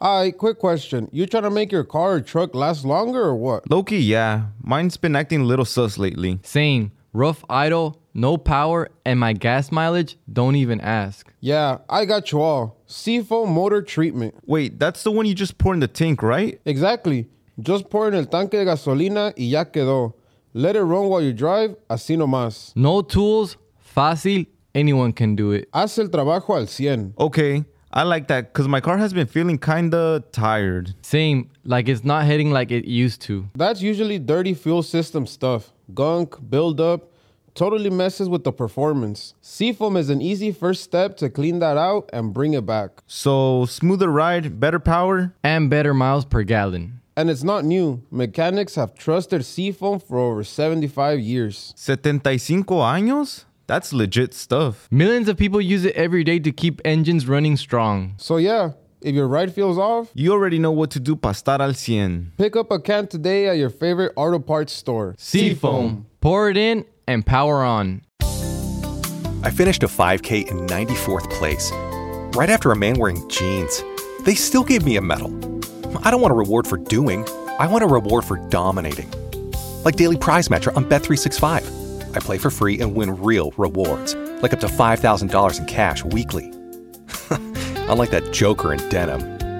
Quick question. You trying to make your car or truck last longer or what? Low-key, yeah. Mine's been acting a little sus lately. Same. Rough idle, no power, and my gas mileage, don't even ask. Yeah, I got you all. Seafoam motor treatment. Wait, that's the one you just pour in the tank, right? Exactly. Just pour in el tanque de gasolina y ya quedó. Let it run while you drive, así nomás. No tools, fácil, anyone can do it. Haz el trabajo al 100. Okay, I like that because my car has been feeling kinda tired. Same, like it's not hitting like it used to. That's usually dirty fuel system stuff. Gunk, buildup, totally messes with the performance. Seafoam is an easy first step to clean that out and bring it back. So, smoother ride, better power? And better miles per gallon. And it's not new. Mechanics have trusted Seafoam for over 75 years. 75 años? That's legit stuff. Millions of people use it every day to keep engines running strong. So yeah, if your ride feels off, you already know what to do para estar al 100. Pick up a can today at your favorite auto parts store. Seafoam. Pour it in and power on. I finished a 5K in 94th place, right after a man wearing jeans. They still gave me a medal. I don't want a reward for doing. I want a reward for dominating. Like Daily Prize Match on Bet365. I play for free and win real rewards, like up to $5,000 in cash weekly. Unlike that joker in denim.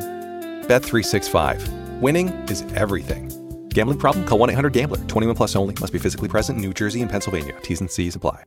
Bet365. Winning is everything. Gambling problem? Call 1-800-GAMBLER. 21 plus only. Must be physically present in New Jersey and Pennsylvania. T's and C's apply.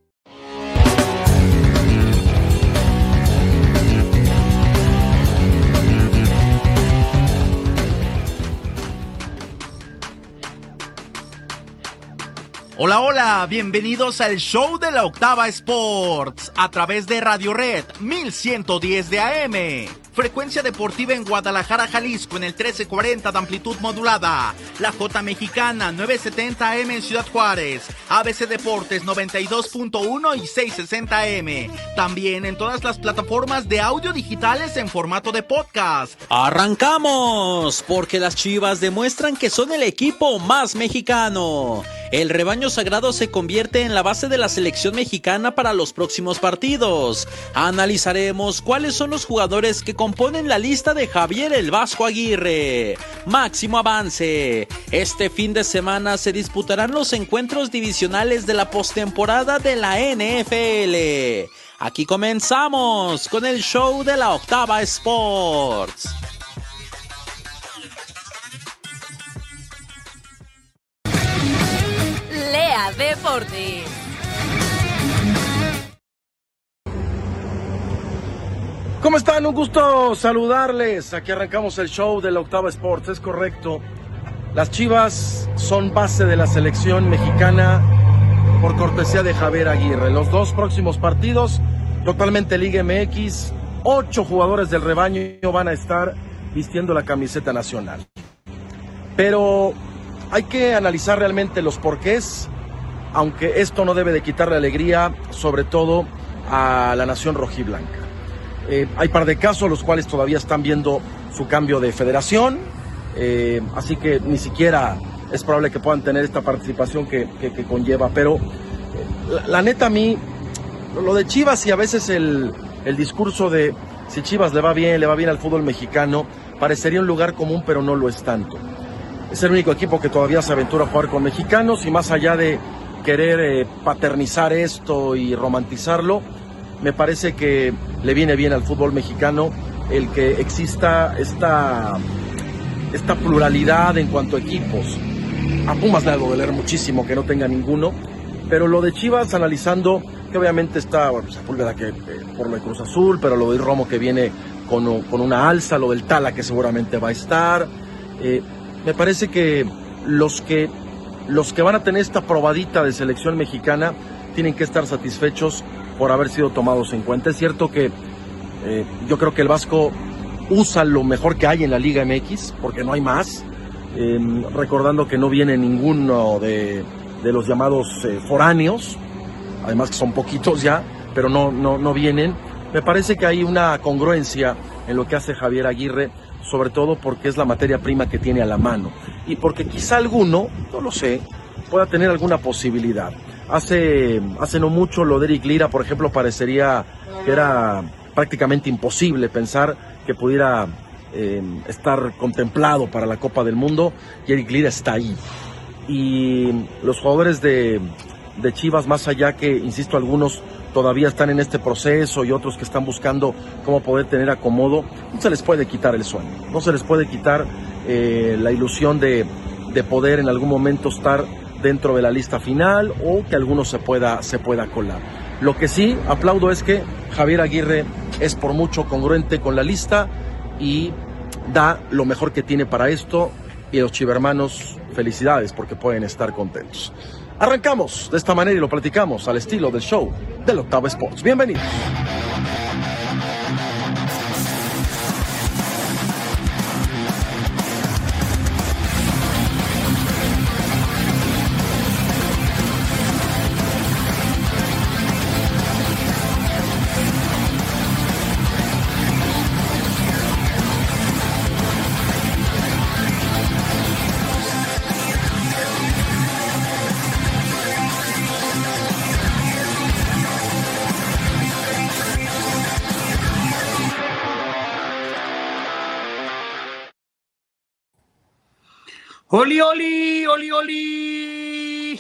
Hola, hola, bienvenidos al show de la Octava Sports a través de Radio Red 1110 de AM. Frecuencia deportiva en Guadalajara, Jalisco en el 1340 de amplitud modulada. La J Mexicana 970 AM en Ciudad Juárez. ABC Deportes 92.1 y 660 AM. También en todas las plataformas de audio digitales en formato de podcast. ¡Arrancamos! Porque las Chivas demuestran que son el equipo más mexicano. El rebaño sagrado se convierte en la base de la selección mexicana para los próximos partidos. Analizaremos cuáles son los jugadores que componen la lista de Javier el Vasco Aguirre. Máximo avance. Este fin de semana se disputarán los encuentros divisionales de la postemporada de la NFL. Aquí comenzamos con el show de la Octava Sports. Lea Deportes. ¿Cómo están? Un gusto saludarles. Aquí arrancamos el show de la Octava Sports. Es correcto. Las Chivas son base de la selección mexicana por cortesía de Javier Aguirre. Los dos próximos partidos, totalmente Liga MX. 8 jugadores del rebaño van a estar vistiendo la camiseta nacional. Pero hay que analizar realmente los porqués, aunque esto no debe de quitarle alegría, sobre todo a la nación rojiblanca. Hay par de casos los cuales todavía están viendo su cambio de federación, así que ni siquiera es probable que puedan tener esta participación que conlleva, pero la neta a mí, lo de Chivas y a veces el discurso de si Chivas le va bien al fútbol mexicano, parecería un lugar común, pero no lo es tanto. Es el único equipo que todavía se aventura a jugar con mexicanos y más allá de querer paternizar esto y romantizarlo, me parece que le viene bien al fútbol mexicano el que exista esta pluralidad en cuanto a equipos. A Pumas le ha de doler muchísimo que no tenga ninguno, pero lo de Chivas, analizando que obviamente está, bueno, Sepúlveda que por lo de Cruz Azul, pero lo de Romo que viene con una alza, lo del Tala que seguramente va a estar, me parece que los que van a tener esta probadita de selección mexicana tienen que estar satisfechos por haber sido tomados en cuenta. Es cierto que yo creo que el Vasco usa lo mejor que hay en la Liga MX, porque no hay más, recordando que no viene ninguno de los llamados foráneos, además que son poquitos ya, pero no vienen. Me parece que hay una congruencia en lo que hace Javier Aguirre, sobre todo porque es la materia prima que tiene a la mano y porque quizá alguno, no lo sé, pueda tener alguna posibilidad. Hace no mucho lo de Eric Lira, por ejemplo, parecería que era prácticamente imposible pensar que pudiera estar contemplado para la Copa del Mundo, y Eric Lira está ahí. Y los jugadores de Chivas, más allá que, insisto, algunos todavía están en este proceso y otros que están buscando cómo poder tener acomodo, no se les puede quitar el sueño, no se les puede quitar la ilusión de poder en algún momento estar dentro de la lista final o que alguno se pueda colar. Lo que sí aplaudo es que Javier Aguirre es por mucho congruente con la lista y da lo mejor que tiene para esto, y los chivermanos, felicidades porque pueden estar contentos. Arrancamos de esta manera y lo platicamos al estilo del show del Octava Sports. Bienvenidos. ¡Oli, oli, oli, oli!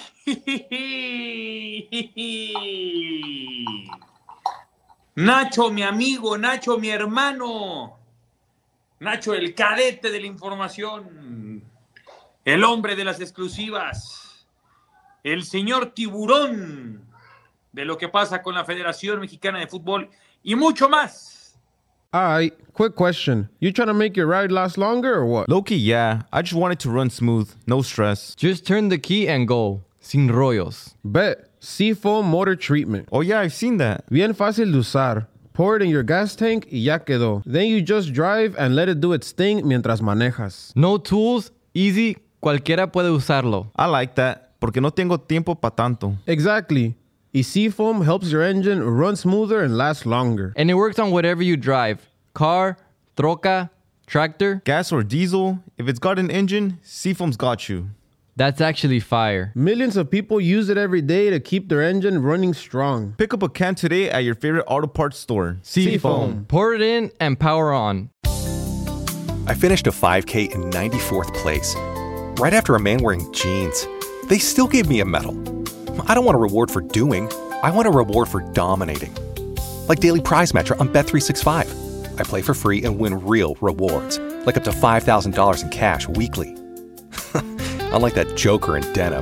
Nacho, mi amigo, Nacho, mi hermano, Nacho, el cadete de la información, el hombre de las exclusivas, el señor tiburón de lo que pasa con la Federación Mexicana de Fútbol y mucho más. All right, quick question. You trying to make your ride last longer or what? Low-key, yeah. I just want it to run smooth. No stress. Just turn the key and go. Sin rollos. Bet. Seafoam Motor Treatment. Oh, yeah, I've seen that. Bien fácil de usar. Pour it in your gas tank y ya quedó. Then you just drive and let it do its thing mientras manejas. No tools, easy, cualquiera puede usarlo. I like that, porque no tengo tiempo pa' tanto. Exactly. Y Seafoam helps your engine run smoother and last longer. And it works on whatever you drive. Car, troca, tractor. Gas or diesel, if it's got an engine, Seafoam's got you. That's actually fire. Millions of people use it every day to keep their engine running strong. Pick up a can today at your favorite auto parts store. Seafoam. Pour it in and power on. I finished a 5K in 94th place, right after a man wearing jeans. They still gave me a medal. I don't want a reward for doing. I want a reward for dominating. Like Daily Prize Match on Bet365. I play for free and win real rewards, like up to $5,000 in cash weekly. Unlike that joker in denim.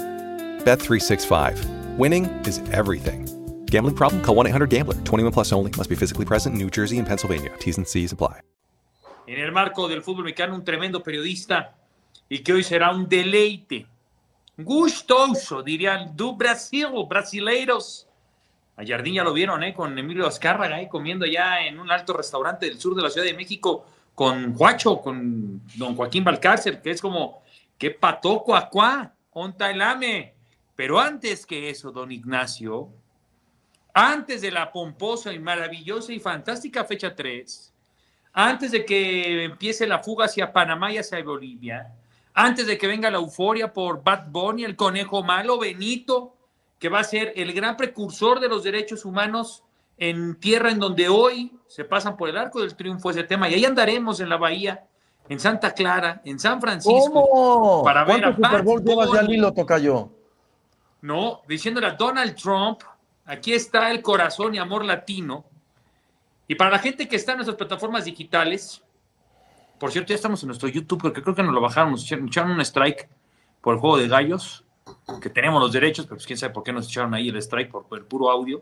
Bet365. Winning is everything. Gambling problem? Call 1-800-GAMBLER. 21 plus only. Must be physically present in New Jersey and Pennsylvania. T's and C's apply. En el marco del fútbol mexicano, un tremendo periodista y que hoy será un deleite. Gustoso, dirían, do Brasil, brasileiros. A Jardín ya lo vieron, con Emilio Azcárraga, comiendo ya en un alto restaurante del sur de la Ciudad de México con Juacho, con don Joaquín Valcárcel, que es como, qué pató cuacuá, onta el ame. Pero antes que eso, don Ignacio, antes de la pomposa y maravillosa y fantástica fecha 3, antes de que empiece la fuga hacia Panamá y hacia Bolivia, antes de que venga la euforia por Bad Bunny, el conejo malo, Benito, que va a ser el gran precursor de los derechos humanos en tierra en donde hoy se pasan por el arco del triunfo ese tema. Y ahí andaremos en la bahía, en Santa Clara, en San Francisco. ¿Cómo? Para ver a ¿Cuántos Super Bowl Bad llevas ya, Bunny? Lilo, tocayo? No, diciéndole a Donald Trump, aquí está el corazón y amor latino. Y para la gente que está en nuestras plataformas digitales, por cierto, ya estamos en nuestro YouTube, porque creo que nos lo bajaron, nos echaron un strike por el juego de gallos, que tenemos los derechos, pero pues quién sabe por qué nos echaron ahí el strike por el puro audio.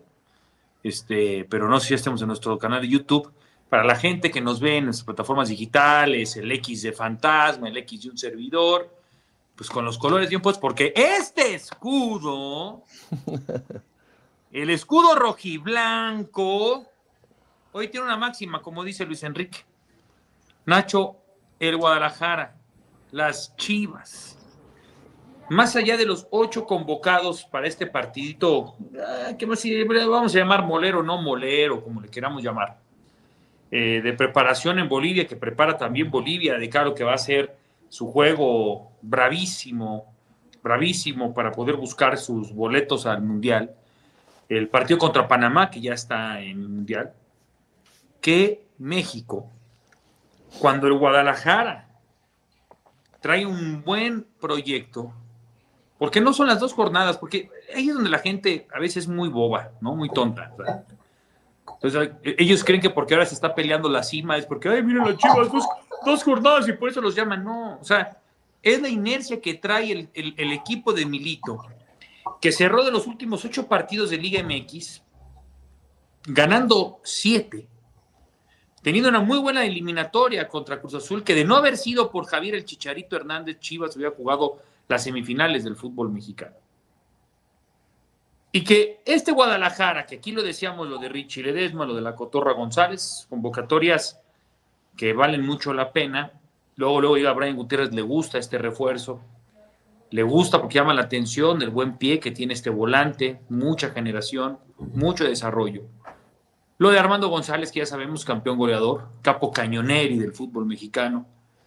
Pero no sé si estemos en nuestro canal de YouTube. Para la gente que nos ve en nuestras plataformas digitales, el X de Fantasma, el X de un servidor, pues con los colores bien puestos, porque este escudo, el escudo rojiblanco, hoy tiene una máxima, como dice Luis Enrique. Nacho, el Guadalajara, las Chivas, más allá de los 8 convocados para este partidito, ¿qué más vamos a llamar molero, no molero, como le queramos llamar, de preparación en Bolivia, que prepara también Bolivia de cara a lo que va a ser su juego bravísimo para poder buscar sus boletos al Mundial, el partido contra Panamá, que ya está en el Mundial, que México cuando el Guadalajara trae un buen proyecto, porque no son las 2 jornadas, porque ahí es donde la gente a veces es muy boba, ¿no? Muy tonta. ¿Verdad? Entonces, ellos creen que porque ahora se está peleando la cima es porque, ay, miren las Chivas, 2 jornadas y por eso los llaman. No, o sea, es la inercia que trae el equipo de Milito, que cerró de los últimos 8 partidos de Liga MX, ganando 7, teniendo una muy buena eliminatoria contra Cruz Azul, que de no haber sido por Javier el Chicharito Hernández, Chivas hubiera jugado las semifinales del fútbol mexicano. Y que este Guadalajara, que aquí lo decíamos, lo de Richie Ledesma, lo de la Cotorra González, convocatorias que valen mucho la pena. Luego a Brian Gutiérrez le gusta este refuerzo, le gusta porque llama la atención el buen pie que tiene este volante, mucha generación, mucho desarrollo. Lo de Armando González, que ya sabemos, campeón goleador, capo cañoneri del fútbol mexicano.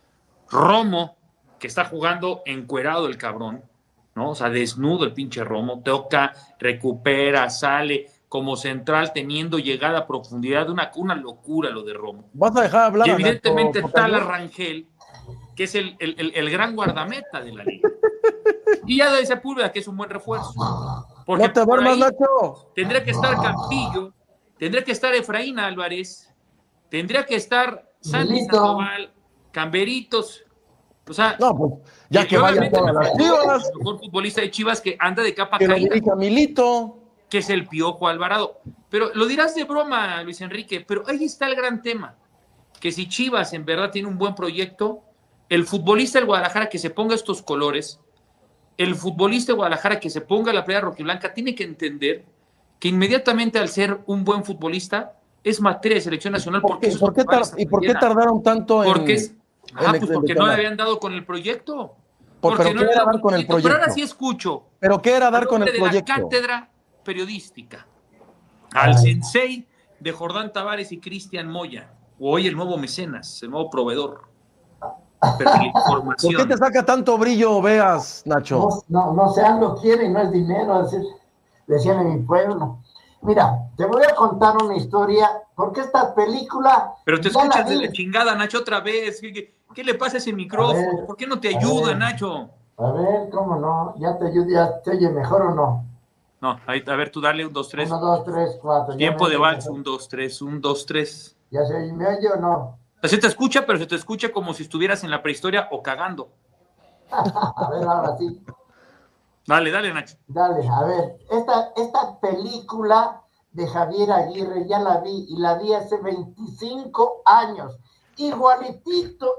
Romo, que está jugando encuerado el cabrón, ¿no? O sea, desnudo el pinche Romo, toca, recupera, sale como central, teniendo llegada a profundidad, una locura lo de Romo. ¿Vas a dejar hablar? Y evidentemente Tala Rangel, que es el gran guardameta de la liga. Y ya de Sepúlveda, que es un buen refuerzo. Porque no te duermas, Nacho. Tendría que estar Campillo, tendría que estar Efraín Álvarez, tendría que estar Santi Sandoval, Camberitos. O sea, no, pues ya que vayan todas las Chivas. El mejor futbolista de Chivas que anda de capa caída. Que lo dirija Milito. Que es el Piojo Alvarado. Pero lo dirás de broma, Luis Enrique, pero ahí está el gran tema. Que si Chivas en verdad tiene un buen proyecto, el futbolista del Guadalajara que se ponga estos colores, el futbolista de Guadalajara que se ponga la playera rojiblanca, tiene que entender que inmediatamente al ser un buen futbolista es materia de selección nacional. ¿Por qué tardaron tanto porque porque no le habían dado con el proyecto. ¿Pero qué era dar con el proyecto? Pero ahora sí escucho. ¿Pero qué era dar con el proyecto? La cátedra periodística al sensei de Jordán Tavares y Cristian Moya, o hoy el nuevo mecenas, el nuevo proveedor. Pero la información. ¿Por qué te saca tanto brillo, veas, Nacho? No se lo quiere y no es dinero, decían en mi pueblo. Mira, te voy a contar una historia, porque esta película... Pero te escuchas de la chingada, Nacho, otra vez. ¿Qué le pasa a ese micrófono? ¿Por qué no te ayuda, Nacho? A ver, ¿cómo no? ¿Ya te ayuda? ¿Ya te oye mejor o no? No, ahí, a ver, tú dale 1, 2, 3. 1, 2, 3, 4. Tiempo de vals, 1, 2, 3, 1, 2, 3. ¿Ya me oye o no? Se te escucha, pero se te escucha como si estuvieras en la prehistoria o cagando. A ver, ahora sí. Dale, Nacho. Dale, a ver, esta película de Javier Aguirre ya la vi, y la vi hace 25 años. Igualitito,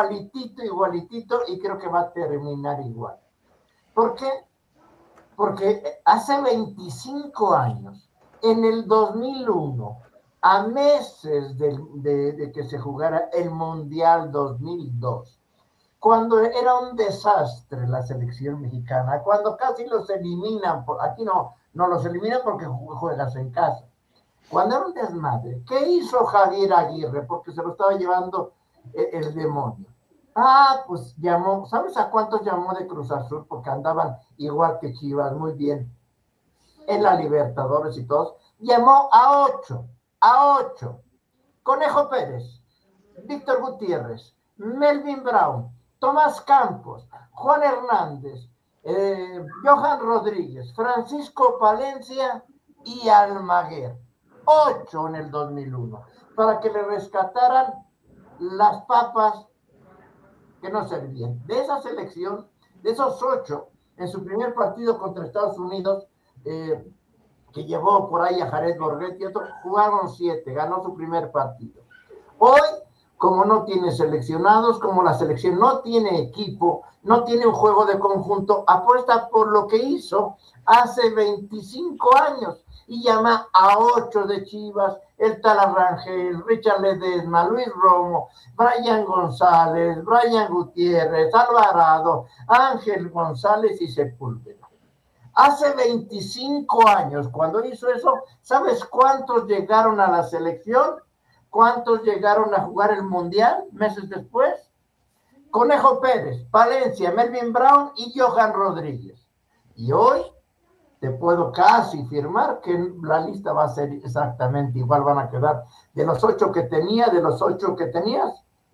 y creo que va a terminar igual. ¿Por qué? Porque hace 25 años, en el 2001, a meses de que se jugara el Mundial 2002, cuando era un desastre la selección mexicana, cuando casi los eliminan, aquí no los eliminan porque juegas en casa, cuando era un desmadre, ¿qué hizo Javier Aguirre? Porque se lo estaba llevando el demonio. Pues llamó, ¿sabes a cuántos llamó de Cruz Azul? Porque andaban igual que Chivas, muy bien, en la Libertadores y todos. Llamó a 8. Conejo Pérez, Víctor Gutiérrez, Melvin Brown, Tomás Campos, Juan Hernández, Johan Rodríguez, Francisco Palencia y Almaguer. 8 en el 2001, para que le rescataran las papas que no servían. De esa selección, de esos 8, en su primer partido contra Estados Unidos, que llevó por ahí a Jared Borghetti y otros, jugaron 7, ganó su primer partido. Hoy, como no tiene seleccionados, como la selección no tiene equipo, no tiene un juego de conjunto, apuesta por lo que hizo hace 25 años y llama a 8 de Chivas, el Tala Rangel, Richard Ledesma, Luis Romo, Brian González, Brian Gutiérrez, Alvarado, Ángel González y Sepúlveda. Hace 25 años, cuando hizo eso, ¿sabes cuántos llegaron a la selección? ¿Cuántos llegaron a jugar el Mundial meses después? Conejo Pérez, Palencia, Melvin Brown y Johan Rodríguez. Y hoy te puedo casi firmar que la lista va a ser exactamente igual, van a quedar de los 8 que tenías,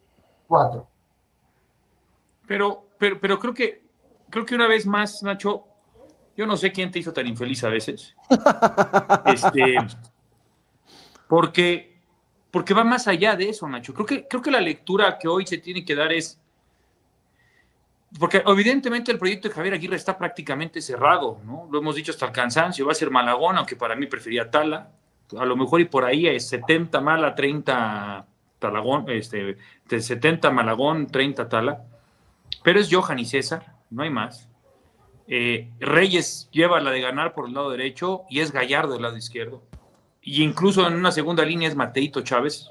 4. Pero creo que una vez más, Nacho, yo no sé quién te hizo tan infeliz a veces. Porque va más allá de eso, Nacho. Creo que la lectura que hoy se tiene que dar es, porque evidentemente el proyecto de Javier Aguirre está prácticamente cerrado, ¿no? Lo hemos dicho hasta el cansancio, va a ser Malagón, aunque para mí prefería Tala. A lo mejor y por ahí es 70 Mala, 30 Talagón, 70 Malagón, 30 Tala. Pero es Johan y César, no hay más. Reyes lleva la de ganar por el lado derecho y es Gallardo del lado izquierdo. Y incluso en una segunda línea es Mateito Chávez.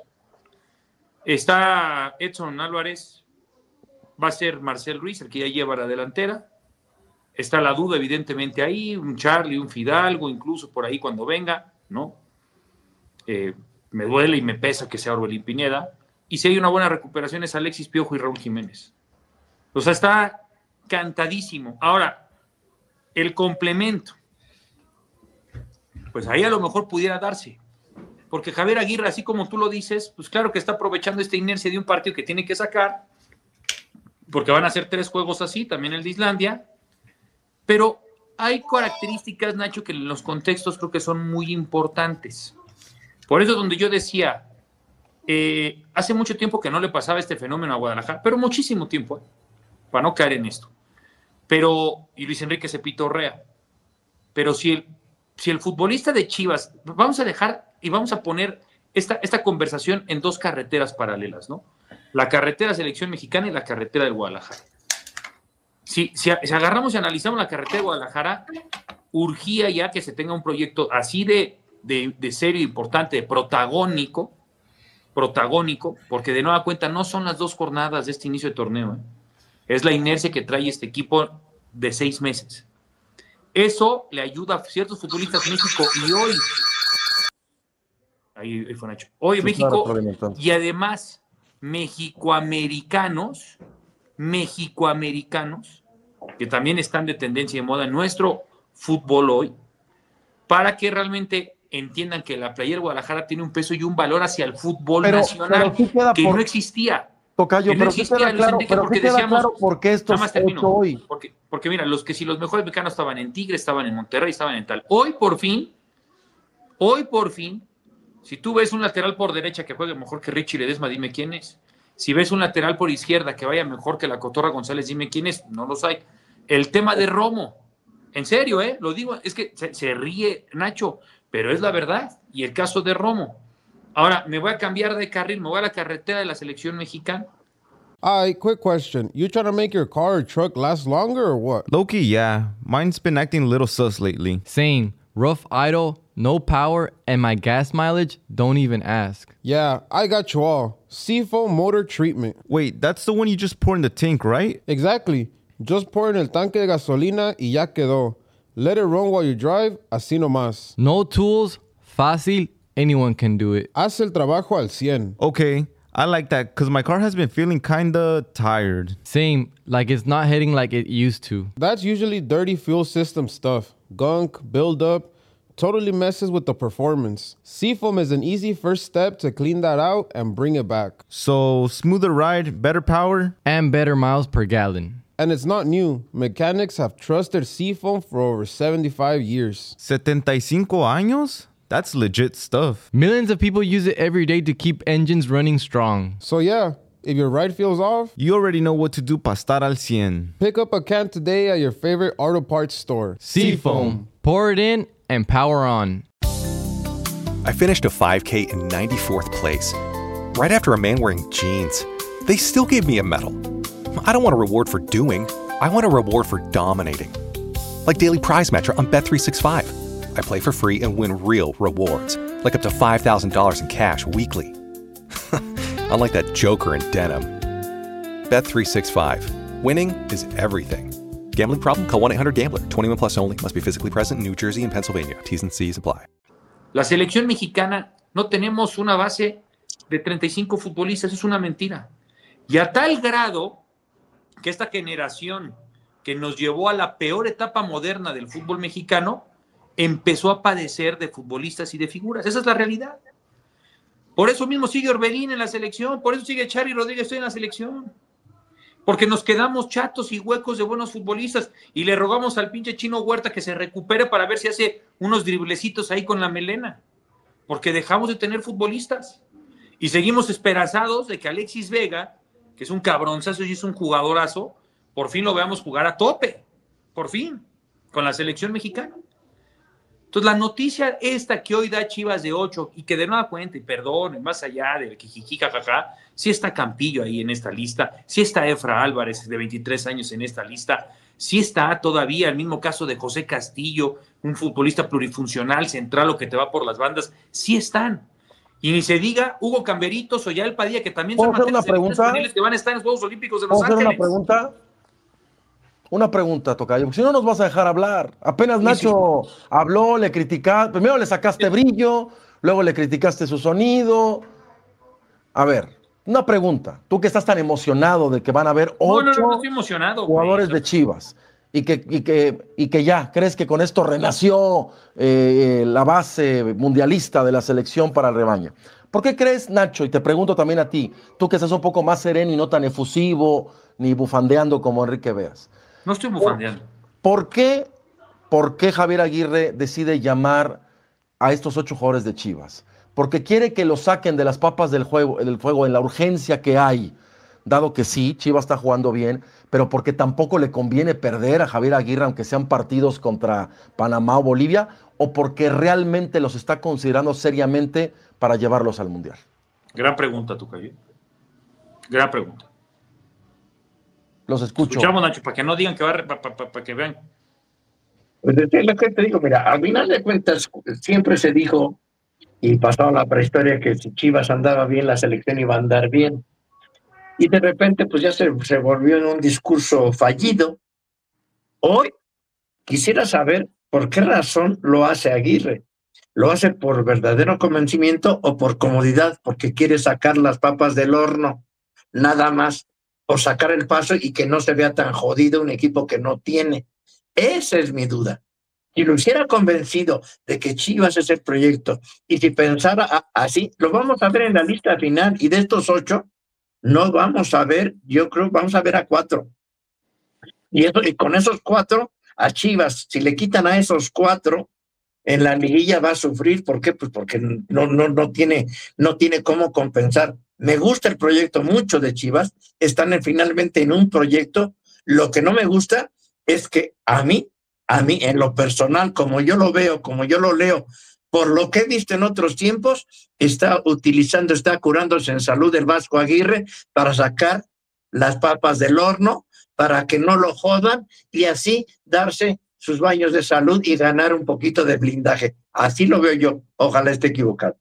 Está Edson Álvarez, va a ser Marcel Ruiz, el que ya lleva la delantera. Está la duda, evidentemente, ahí, un Charlie, un Fidalgo, incluso por ahí cuando venga, ¿no? Me duele y me pesa que sea Orbelín Pineda. Y si hay una buena recuperación es Alexis Piojo y Raúl Jiménez. O sea, está cantadísimo. Ahora, el complemento, pues ahí a lo mejor pudiera darse. Porque Javier Aguirre, así como tú lo dices, pues claro que está aprovechando esta inercia de un partido que tiene que sacar, porque van a ser 3 juegos así, también el de Islandia, pero hay características, Nacho, que en los contextos creo que son muy importantes. Por eso donde yo decía, hace mucho tiempo que no le pasaba este fenómeno a Guadalajara, pero muchísimo tiempo, para no caer en esto. Y Luis Enrique Cepito Orrea. Pero si el futbolista de Chivas, vamos a dejar y vamos a poner esta conversación en 2 carreteras paralelas, ¿no? La carretera Selección Mexicana y la carretera del Guadalajara. Si agarramos y analizamos la carretera de Guadalajara, urgía ya que se tenga un proyecto así de serio, importante, de protagónico, porque de nueva cuenta no son las 2 jornadas de este inicio de torneo, es la inercia que trae este equipo de 6 meses. Eso le ayuda a ciertos futbolistas en México y hoy, ahí fue Nacho, hoy sí, México, claro, y además mexicoamericanos, que también están de tendencia y de moda en nuestro fútbol hoy, para que realmente entiendan que la playera Guadalajara tiene un peso y un valor hacia el fútbol nacional que no existía. Tocayo, pero sí queda claro, por qué esto es hoy. Porque mira, si los mejores mexicanos estaban en Tigre, estaban en Monterrey, estaban en tal. Hoy por fin, si tú ves un lateral por derecha que juegue mejor que Richie Ledesma, dime quién es. Si ves un lateral por izquierda que vaya mejor que la Cotorra González, dime quién es. No los hay. El tema de Romo, en serio, lo digo, es que se ríe Nacho, pero es la verdad. Y el caso de Romo. Ahora, me voy a cambiar de carril, me voy a la carretera de la selección mexicana. Quick question. You trying to make your car or truck last longer or what? Low-key, yeah. Mine's been acting a little sus lately. Same. Rough idle, no power, and my gas mileage, don't even ask. Yeah, I got you all. Seafoam motor treatment. Wait, that's the one you just pour in the tank, right? Exactly. Just pour in el tanque de gasolina y ya quedó. Let it run while you drive, así nomás. No tools, fácil, anyone can do it. Haz el trabajo al 100. Okay, I like that because my car has been feeling kinda tired. Same, like it's not hitting like it used to. That's usually dirty fuel system stuff. Gunk, buildup, totally messes with the performance. Seafoam is an easy first step to clean that out and bring it back. So, smoother ride, better power? And better miles per gallon. And it's not new. Mechanics have trusted Seafoam for over 75 years. 75 años? That's legit stuff. Millions of people use it every day to keep engines running strong. So yeah, if your ride feels off, you already know what to do para estar al 100. Pick up a can today at your favorite auto parts store. Seafoam. Pour it in and power on. I finished a 5K in 94th place. Right after a man wearing jeans. They still gave me a medal. I don't want a reward for doing. I want a reward for dominating. Like Daily Prize Matcher on Bet365. I play for free and win real rewards. Like up to $5,000 in cash weekly. Unlike that joker in denim. Bet365. Winning is everything. Gambling problem? Call 1-800-GAMBLER. 21 plus only. Must be physically present in New Jersey and Pennsylvania. T's and C's apply. La selección mexicana no tenemos una base de 35 futbolistas. Es una mentira. Y a tal grado que esta generación que nos llevó a la peor etapa moderna del fútbol mexicano empezó a padecer de futbolistas y de figuras. Esa es la realidad. Por eso mismo sigue Orbelín en la selección, por eso sigue Charly Rodríguez en la selección. Porque nos quedamos chatos y huecos de buenos futbolistas y le rogamos al pinche Chino Huerta que se recupere para ver si hace unos driblecitos ahí con la melena. Porque dejamos de tener futbolistas. Y seguimos esperanzados de que Alexis Vega, que es un cabronzazo y es un jugadorazo, por fin lo veamos jugar a tope. Por fin. Con la selección mexicana. Entonces, la noticia esta que hoy da Chivas de 8 y que de nueva cuenta, y perdón, más allá del jijiji, jajaja, sí está Campillo ahí en esta lista, sí está Efra Álvarez de 23 años en esta lista, sí está todavía el mismo caso de José Castillo, un futbolista plurifuncional, central o que te va por las bandas, sí están. Y ni se diga Hugo Camberitos o Yael Padilla, que también son una pregunta que van a estar en los Juegos Olímpicos de Los Ángeles. Una pregunta, tocayo, porque si no nos vas a dejar hablar. Apenas Nacho habló, le criticaste, primero le sacaste brillo, luego le criticaste su sonido. A ver, una pregunta. Tú que estás tan emocionado de que van a haber 8 no estoy emocionado, jugadores de Chivas y que ya crees que con esto renació la base mundialista de la selección para el rebaño. ¿Por qué crees, Nacho? Y te pregunto también a ti, tú que estás un poco más sereno y no tan efusivo ni bufandeando como Enrique Veas. No estoy bufandeando. ¿Por qué Javier Aguirre decide llamar a estos 8 jugadores de Chivas? Porque quiere que los saquen de las papas del fuego en la urgencia que hay, dado que sí, Chivas está jugando bien, pero porque tampoco le conviene perder a Javier Aguirre, aunque sean partidos contra Panamá o Bolivia, o porque realmente los está considerando seriamente para llevarlos al Mundial. Gran pregunta, Tocayo. Gran pregunta. Los escucho. Escuchamos, Nacho, para que no digan que va para que vean. Pues es lo que te digo, mira, al final de cuentas siempre se dijo y pasó a la prehistoria que si Chivas andaba bien, la selección iba a andar bien. Y de repente pues ya se volvió en un discurso fallido. Hoy quisiera saber por qué razón lo hace Aguirre. ¿Lo hace por verdadero convencimiento o por comodidad? Porque quiere sacar las papas del horno, nada más, por sacar el paso y que no se vea tan jodido un equipo que no tiene. Esa es mi duda. Si lo hubiera convencido de que Chivas es el proyecto y si pensara así, lo vamos a ver en la lista final y de estos 8, no vamos a ver, yo creo, vamos a ver a 4. Y con esos 4, a Chivas, si le quitan a esos 4, en la liguilla va a sufrir. ¿Por qué? Pues porque no tiene cómo compensar. Me gusta el proyecto mucho de Chivas, están finalmente en un proyecto. Lo que no me gusta es que a mí, en lo personal, como yo lo veo, como yo lo leo, por lo que he visto en otros tiempos, está curándose en salud el Vasco Aguirre para sacar las papas del horno, para que no lo jodan y así darse sus baños de salud y ganar un poquito de blindaje. Así lo veo yo. Ojalá esté equivocado.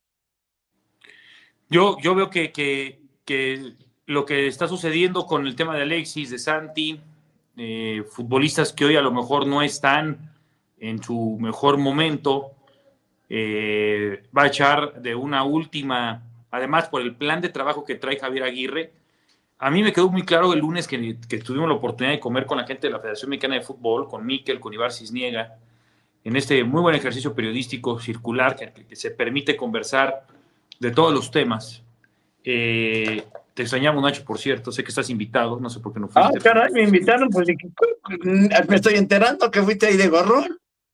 Yo veo que lo que está sucediendo con el tema de Alexis, de Santi, futbolistas que hoy a lo mejor no están en su mejor momento, va a echar de una última, además por el plan de trabajo que trae Javier Aguirre. A mí me quedó muy claro el lunes que tuvimos la oportunidad de comer con la gente de la Federación Mexicana de Fútbol, con Miquel, con Ibar Cisniega, en este muy buen ejercicio periodístico circular que se permite conversar de todos los temas. Te extrañamos, Nacho, por cierto, sé que estás invitado, no sé por qué no fuiste. Ah, caray, me invitaron, pues me estoy enterando que fuiste ahí de gorrón.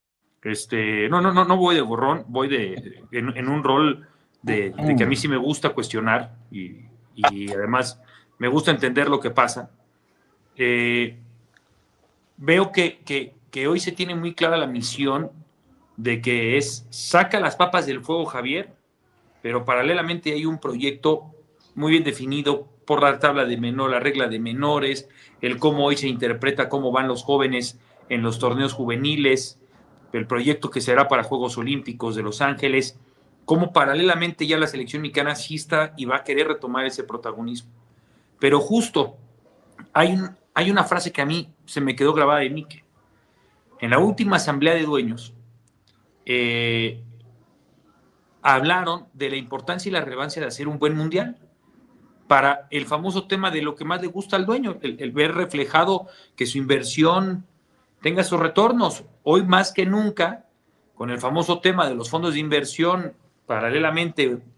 No voy de gorrón, voy en un rol de que a mí sí me gusta cuestionar y además me gusta entender lo que pasa. Veo que hoy se tiene muy clara la misión de que saca las papas del fuego, Javier, pero paralelamente hay un proyecto muy bien definido por la tabla de menor, la regla de menores, el cómo hoy se interpreta cómo van los jóvenes en los torneos juveniles, el proyecto que será para Juegos Olímpicos de Los Ángeles, cómo paralelamente ya la selección mexicana sí está y va a querer retomar ese protagonismo. Pero justo hay una frase que a mí se me quedó grabada de Mique. En la última asamblea de dueños hablaron de la importancia y la relevancia de hacer un buen mundial para el famoso tema de lo que más le gusta al dueño, el ver reflejado que su inversión tenga sus retornos. Hoy más que nunca, con el famoso tema de los fondos de inversión paralelamente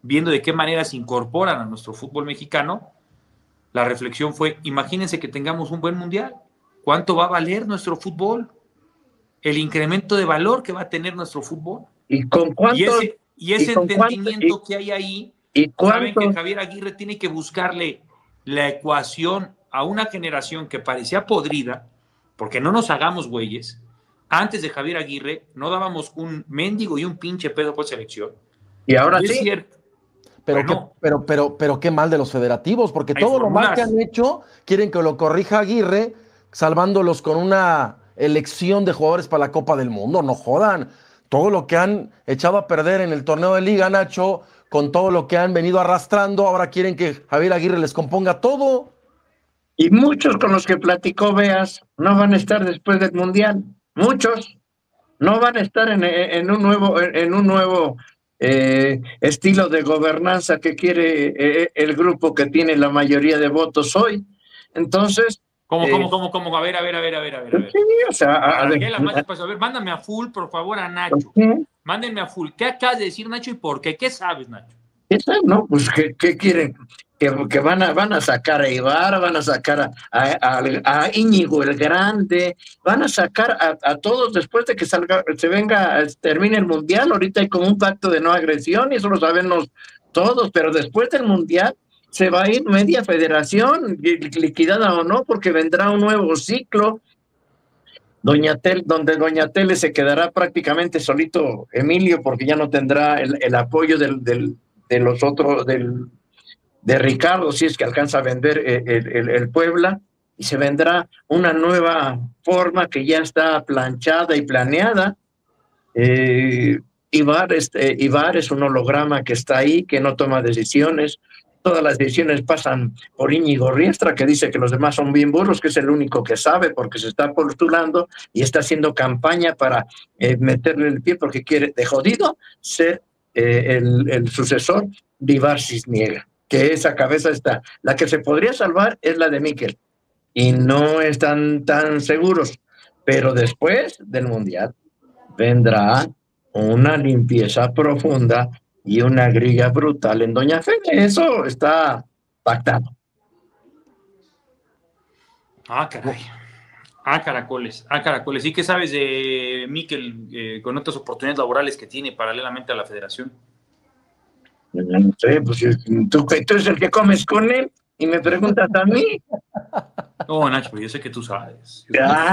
viendo de qué manera se incorporan a nuestro fútbol mexicano, la reflexión fue, imagínense que tengamos un buen mundial. ¿Cuánto va a valer nuestro fútbol? El incremento de valor que va a tener nuestro fútbol. ¿Y con cuánto? Y ese entendimiento que hay ahí, saben que Javier Aguirre tiene que buscarle la ecuación a una generación que parecía podrida, porque no nos hagamos güeyes. Antes de Javier Aguirre no dábamos un mendigo y un pinche pedo por selección. Y ahora es sí. Cierto. Pero qué mal de los federativos, porque todo lo mal que han hecho quieren que lo corrija Aguirre, salvándolos con una elección de jugadores para la Copa del Mundo. No jodan. Todo lo que han echado a perder en el torneo de Liga, Nacho, con todo lo que han venido arrastrando, ahora quieren que Javier Aguirre les componga todo. Y muchos con los que platicó Beas no van a estar después del Mundial. Muchos no van a estar en un nuevo estilo de gobernanza que quiere el grupo que tiene la mayoría de votos hoy. Entonces... ¿Cómo? A ver. Sí, o sea... A ver, mándame a full, por favor, a Nacho. Mándenme a full. ¿Qué acabas de decir, Nacho, y por qué? ¿Qué sabes, Nacho? No, pues, ¿qué quieren? Que van a sacar a Ibarra, van a sacar a Íñigo el Grande, van a sacar a todos después de que termine el Mundial. Ahorita hay como un pacto de no agresión y eso lo sabemos todos, pero después del Mundial se va a ir media federación, liquidada o no, porque vendrá un nuevo ciclo. Donde Doña Tele se quedará prácticamente solito Emilio, porque ya no tendrá el apoyo de los otros, de Ricardo, si es que alcanza a vender el Puebla, y se vendrá una nueva forma que ya está planchada y planeada. Ibar es un holograma que está ahí, que no toma decisiones. Todas las decisiones pasan por Íñigo Riestra, que dice que los demás son bien burros, que es el único que sabe porque se está postulando y está haciendo campaña para meterle el pie porque quiere de jodido ser el sucesor de Ibar Cisniega, que esa cabeza está. La que se podría salvar es la de Miquel y no están tan seguros, pero después del Mundial vendrá una limpieza profunda y una grilla brutal en Doña Fede. Eso está pactado. Caray. Caracoles. ¿Y qué sabes de Miquel con otras oportunidades laborales que tiene paralelamente a la federación? No sé, pues tú eres el que comes con él y me preguntas a mí. No, Nacho, yo sé que tú sabes.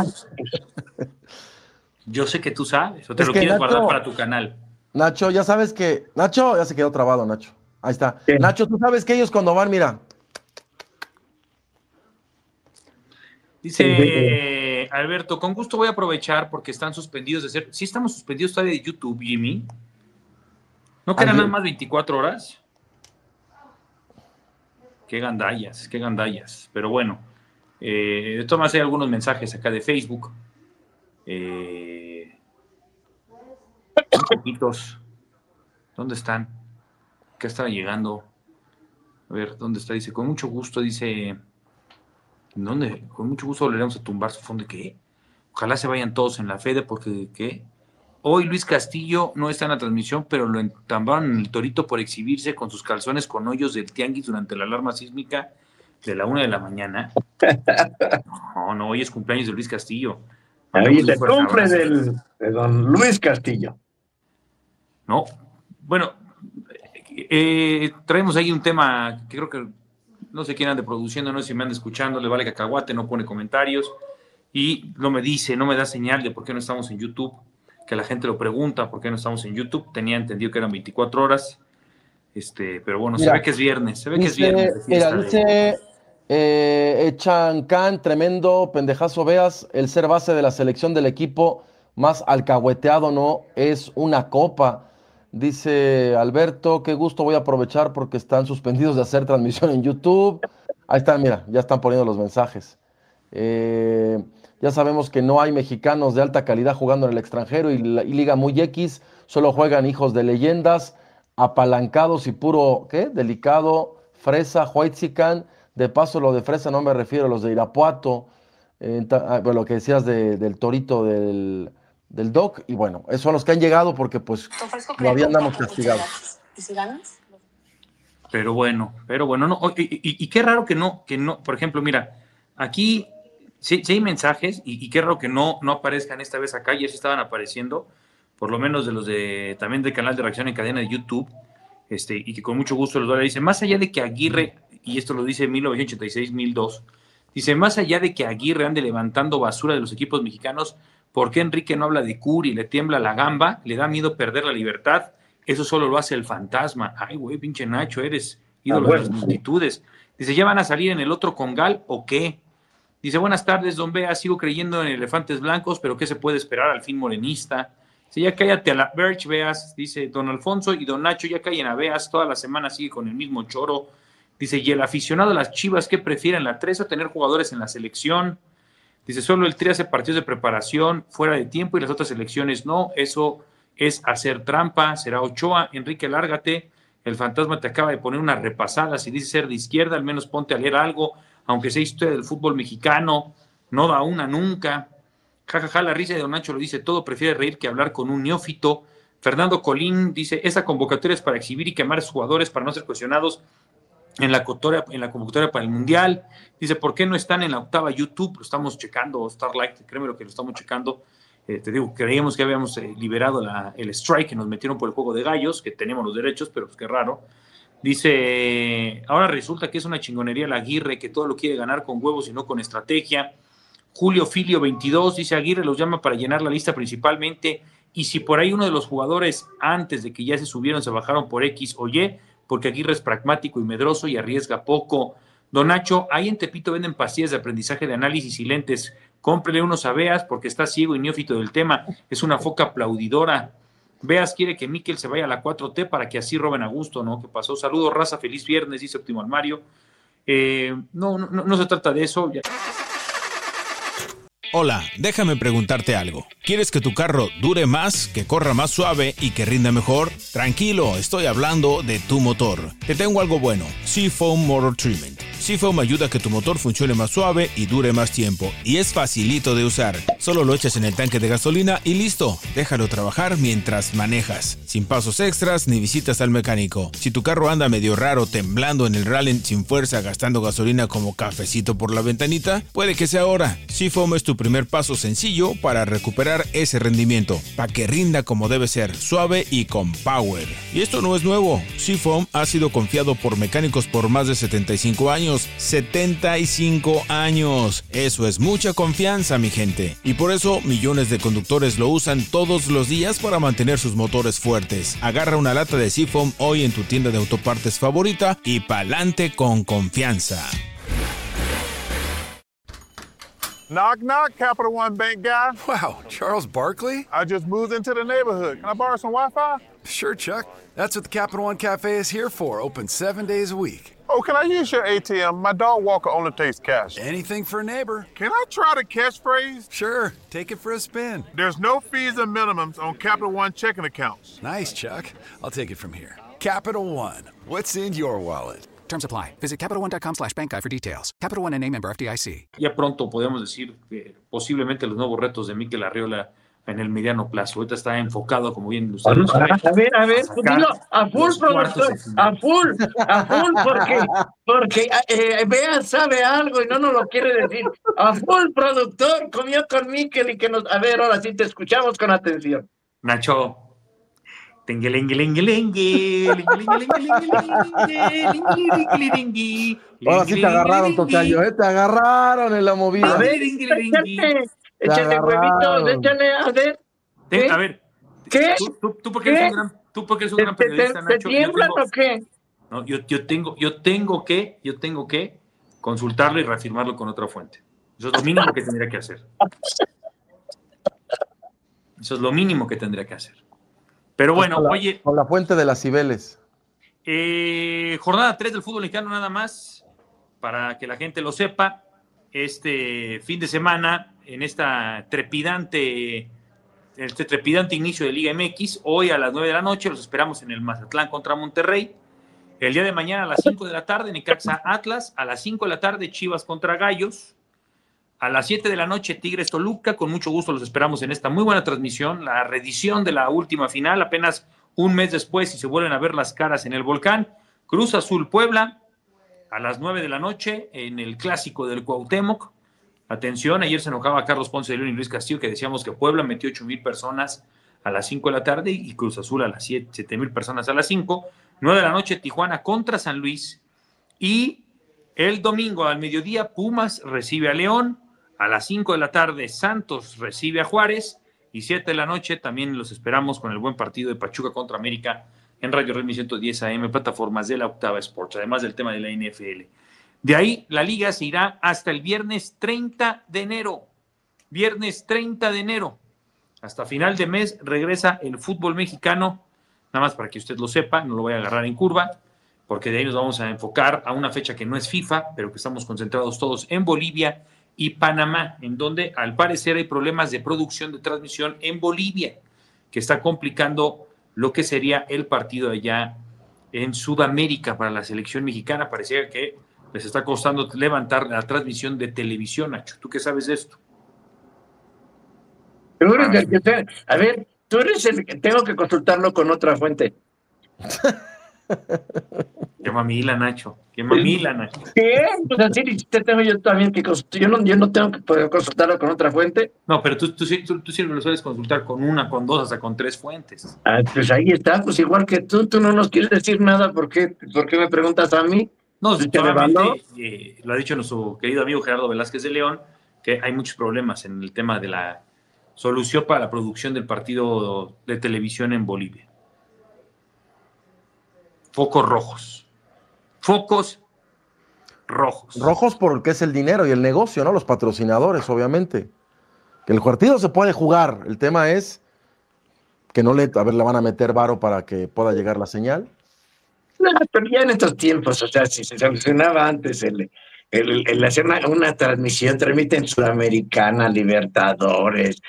Yo sé que tú sabes. O te lo quieres Nacho, guardar para tu canal. Nacho, ya sabes que... Nacho, ya se quedó trabado, Nacho. Ahí está. ¿Qué? Nacho, tú sabes que ellos cuando van, mira... Dice Alberto, con gusto voy a aprovechar porque están suspendidos de ser... Sí estamos suspendidos todavía de YouTube, Jimmy. ¿No quedan nada más 24 horas? Qué gandallas. Pero bueno, de todas maneras hay algunos mensajes acá de Facebook. Poquitos. ¿Dónde están? ¿Qué estaba llegando? A ver, ¿dónde está? Dice, con mucho gusto, dice... ¿Dónde? Con mucho gusto volveremos a tumbar su fondo. ¿Qué? Ojalá se vayan todos en la Fede, porque ¿qué? Hoy Luis Castillo no está en la transmisión, pero lo entambaron en el Torito por exhibirse con sus calzones con hoyos del tianguis durante la alarma sísmica de la 1 de la mañana. No, hoy es cumpleaños de Luis Castillo. Hoy es el cumple de don Luis Castillo. No, bueno, traemos ahí un tema que creo que no sé quién ande produciendo, no sé si me anda escuchando, le vale cacahuate, no pone comentarios y no me da señal de por qué no estamos en YouTube, que la gente lo pregunta por qué no estamos en YouTube. Tenía entendido que eran 24 horas, pero bueno, mira, se ve que es viernes, dice Echan Can, tremendo pendejazo, veas, el ser base de la selección del equipo más alcahueteado no es una copa. Dice Alberto, qué gusto, voy a aprovechar porque están suspendidos de hacer transmisión en YouTube. Ahí están, mira, ya están poniendo los mensajes. Ya sabemos que no hay mexicanos de alta calidad jugando en el extranjero y liga muy X, solo juegan hijos de leyendas, apalancados y puro, ¿qué? Delicado, fresa, whitezican. De paso, lo de fresa no me refiero a los de Irapuato, lo que decías del torito del Doc, y bueno, esos son los que han llegado porque pues todavía andamos castigados. ¿Y si ganas? Pero bueno, no. Y qué raro que no, por ejemplo, mira, aquí sí hay mensajes y qué raro que no aparezcan esta vez acá, ya se estaban apareciendo, por lo menos de los también del canal de Reacción en Cadena de YouTube, y que con mucho gusto los doy. Dice, más allá de que Aguirre, y esto lo dice 1986-2002, dice, más allá de que Aguirre ande levantando basura de los equipos mexicanos, ¿por qué Enrique no habla de Curi? Le tiembla la gamba, le da miedo perder la libertad. Eso solo lo hace el fantasma. Ay, güey, pinche Nacho, eres ídolo de las multitudes. Dice, ¿ya van a salir en el otro congal o qué? Dice, buenas tardes, don Bea, sigo creyendo en elefantes blancos, pero ¿qué se puede esperar al fin morenista? Dice, ya cállate a la Birch, Beas. Dice, don Alfonso y don Nacho ya callen a Beas, toda la semana sigue con el mismo choro. Dice, ¿y el aficionado a las Chivas qué prefieren, la 3 o tener jugadores en la selección? Dice, solo el Tri hace partidos de preparación fuera de tiempo y las otras selecciones no, eso es hacer trampa. Será Ochoa. Enrique, lárgate, el fantasma te acaba de poner una repasada, si dice ser de izquierda, al menos ponte a leer algo, aunque sea historia del fútbol mexicano, no da una nunca. Jajaja, la risa de don Nacho lo dice todo, prefiere reír que hablar con un neófito. Fernando Colín dice, esa convocatoria es para exhibir y quemar a sus jugadores para no ser cuestionados en la convocatoria para el Mundial. Dice, ¿por qué no están en la octava YouTube? Lo estamos checando, Starlight, créeme lo que lo estamos checando. Te digo, creíamos que habíamos liberado el strike que nos metieron por el juego de gallos, que tenemos los derechos, pero pues qué raro. Dice, ahora resulta que es una chingonería la Aguirre, que todo lo quiere ganar con huevos y no con estrategia. Julio Filio 22 dice, Aguirre los llama para llenar la lista principalmente, y si por ahí uno de los jugadores antes de que ya se subieron se bajaron por X o Y, porque Aguirre es pragmático y medroso y arriesga poco. Don Nacho, ahí en Tepito venden pastillas de aprendizaje de análisis y lentes. Cómprele unos a Beas porque está ciego y neófito del tema. Es una foca aplaudidora. Beas quiere que Miquel se vaya a la 4T para que así roben a gusto, ¿no? ¿Qué pasó? Saludos, raza, feliz viernes, dice Óptimo Mario. No se trata de eso. Hola, déjame preguntarte algo. ¿Quieres que tu carro dure más, que corra más suave y que rinda mejor? Tranquilo, estoy hablando de tu motor. Te tengo algo bueno, Seafoam Motor Treatment. Seafoam ayuda a que tu motor funcione más suave y dure más tiempo. Y es facilito de usar. Solo lo echas en el tanque de gasolina y listo. Déjalo trabajar mientras manejas. Sin pasos extras ni visitas al mecánico. Si tu carro anda medio raro, temblando en el rally sin fuerza, gastando gasolina como cafecito por la ventanita, puede que sea ahora. Seafoam es tu primer paso sencillo para recuperar ese rendimiento. Para que rinda como debe ser, suave y con power. Y esto no es nuevo. Seafoam ha sido confiado por mecánicos por más de 75 años. 75 años. Eso es mucha confianza, mi gente. Y por eso millones de conductores lo usan todos los días para mantener sus motores fuertes. Agarra una lata de Seafoam hoy en tu tienda de autopartes favorita y pa'lante con confianza. Knock, knock, Capital One Bank guy. Wow, Charles Barkley? I just moved into the neighborhood. Can I borrow some Wi-Fi? Sure, Chuck. That's what the Capital One Cafe is here for, open 7 days a week. Oh, can I use your ATM? My dog Walker only takes cash. Anything for a neighbor. Can I try the catchphrase? Sure, take it for a spin. There's no fees and minimums on Capital One checking accounts. Nice, Chuck. I'll take it from here. Capital One, what's in your wallet? Terms apply. Visit CapitalOne.com/bankguide for details. Capital One NA, member FDIC. Ya pronto podemos decir que posiblemente los nuevos retos de Mikel Arriola en el mediano plazo. Ahorita está enfocado, como bien ustedes lo saben. A ver, dilo a full, productor, a full, porque Bea sabe algo y no nos lo quiere decir. A full, productor, comió con Mikel y que nos... A ver, ahora sí te escuchamos con atención. Nacho. Ahora sí te agarraron, tocayo, te agarraron en la movida. A ver, échale huevitos, échale, a ver. A ver, ¿qué? ¿Tú porque eres un gran periodista, Nacho? ¿Te tiemblan o qué? No, yo tengo que consultarlo y reafirmarlo con otra fuente. Eso es lo mínimo que tendría que hacer. Eso es lo mínimo que tendría que hacer. Pero bueno, oye. Con la fuente de las Cibeles. Jornada 3 del fútbol mexicano, nada más, para que la gente lo sepa. Este fin de semana, en este trepidante inicio de Liga MX, hoy a las 9 de la noche, los esperamos en el Mazatlán contra Monterrey. El día de mañana a las 5 de la tarde, Necaxa Atlas. A las 5 de la tarde, Chivas contra Gallos. A las 7 de la noche, Tigres Toluca. Con mucho gusto los esperamos en esta muy buena transmisión, la reedición de la última final, apenas un mes después, y se vuelven a ver las caras en el Volcán. Cruz Azul Puebla a las 9 de la noche en el clásico del Cuauhtémoc. Atención, ayer se enojaba Carlos Ponce de León y Luis Castillo que decíamos que Puebla metió 8,000 personas a las 5 de la tarde y Cruz Azul a las 7,000 personas a las 5. 9 de la noche Tijuana contra San Luis. Y el domingo al mediodía Pumas recibe a León. A las 5 de la tarde Santos recibe a Juárez. Y 7 de la noche también los esperamos con el buen partido de Pachuca contra América en Radio Red 1110 AM, plataformas de la Octava Sports, además del tema de la NFL. De ahí la liga se irá hasta el viernes 30 de enero. Viernes 30 de enero. Hasta final de mes regresa el fútbol mexicano. Nada más para que usted lo sepa, no lo voy a agarrar en curva, porque de ahí nos vamos a enfocar a una fecha que no es FIFA, pero que estamos concentrados todos en Bolivia y Panamá, en donde al parecer hay problemas de producción de transmisión en Bolivia, que está complicando lo que sería el partido allá en Sudamérica para la selección mexicana. Parecía que les está costando levantar la transmisión de televisión, Nacho. ¿Tú qué sabes de esto? A ver, tú eres el que tengo que consultarlo con otra fuente. Qué mamila, Nacho. Qué mamila, Nacho. ¿Qué? Pues así te tengo yo también que consultar. Yo no tengo que poder consultarlo con otra fuente. No, pero tú sí lo sueles consultar con una, con dos, hasta con 3 fuentes. Ah, pues ahí está, pues igual que tú no nos quieres decir nada. ¿Por qué me preguntas a mí? No, solamente lo ha dicho nuestro querido amigo Gerardo Velázquez de León, que hay muchos problemas en el tema de la solución para la producción del partido de televisión en Bolivia. Focos rojos. Focos rojos. Rojos porque es el dinero y el negocio, ¿no? Los patrocinadores, obviamente. Que el partido se puede jugar. El tema es que no le van a meter varo para que pueda llegar la señal. No, pero ya en estos tiempos, o sea, si se solucionaba antes el hacer una transmisión, transmiten Sudamericana, Libertadores,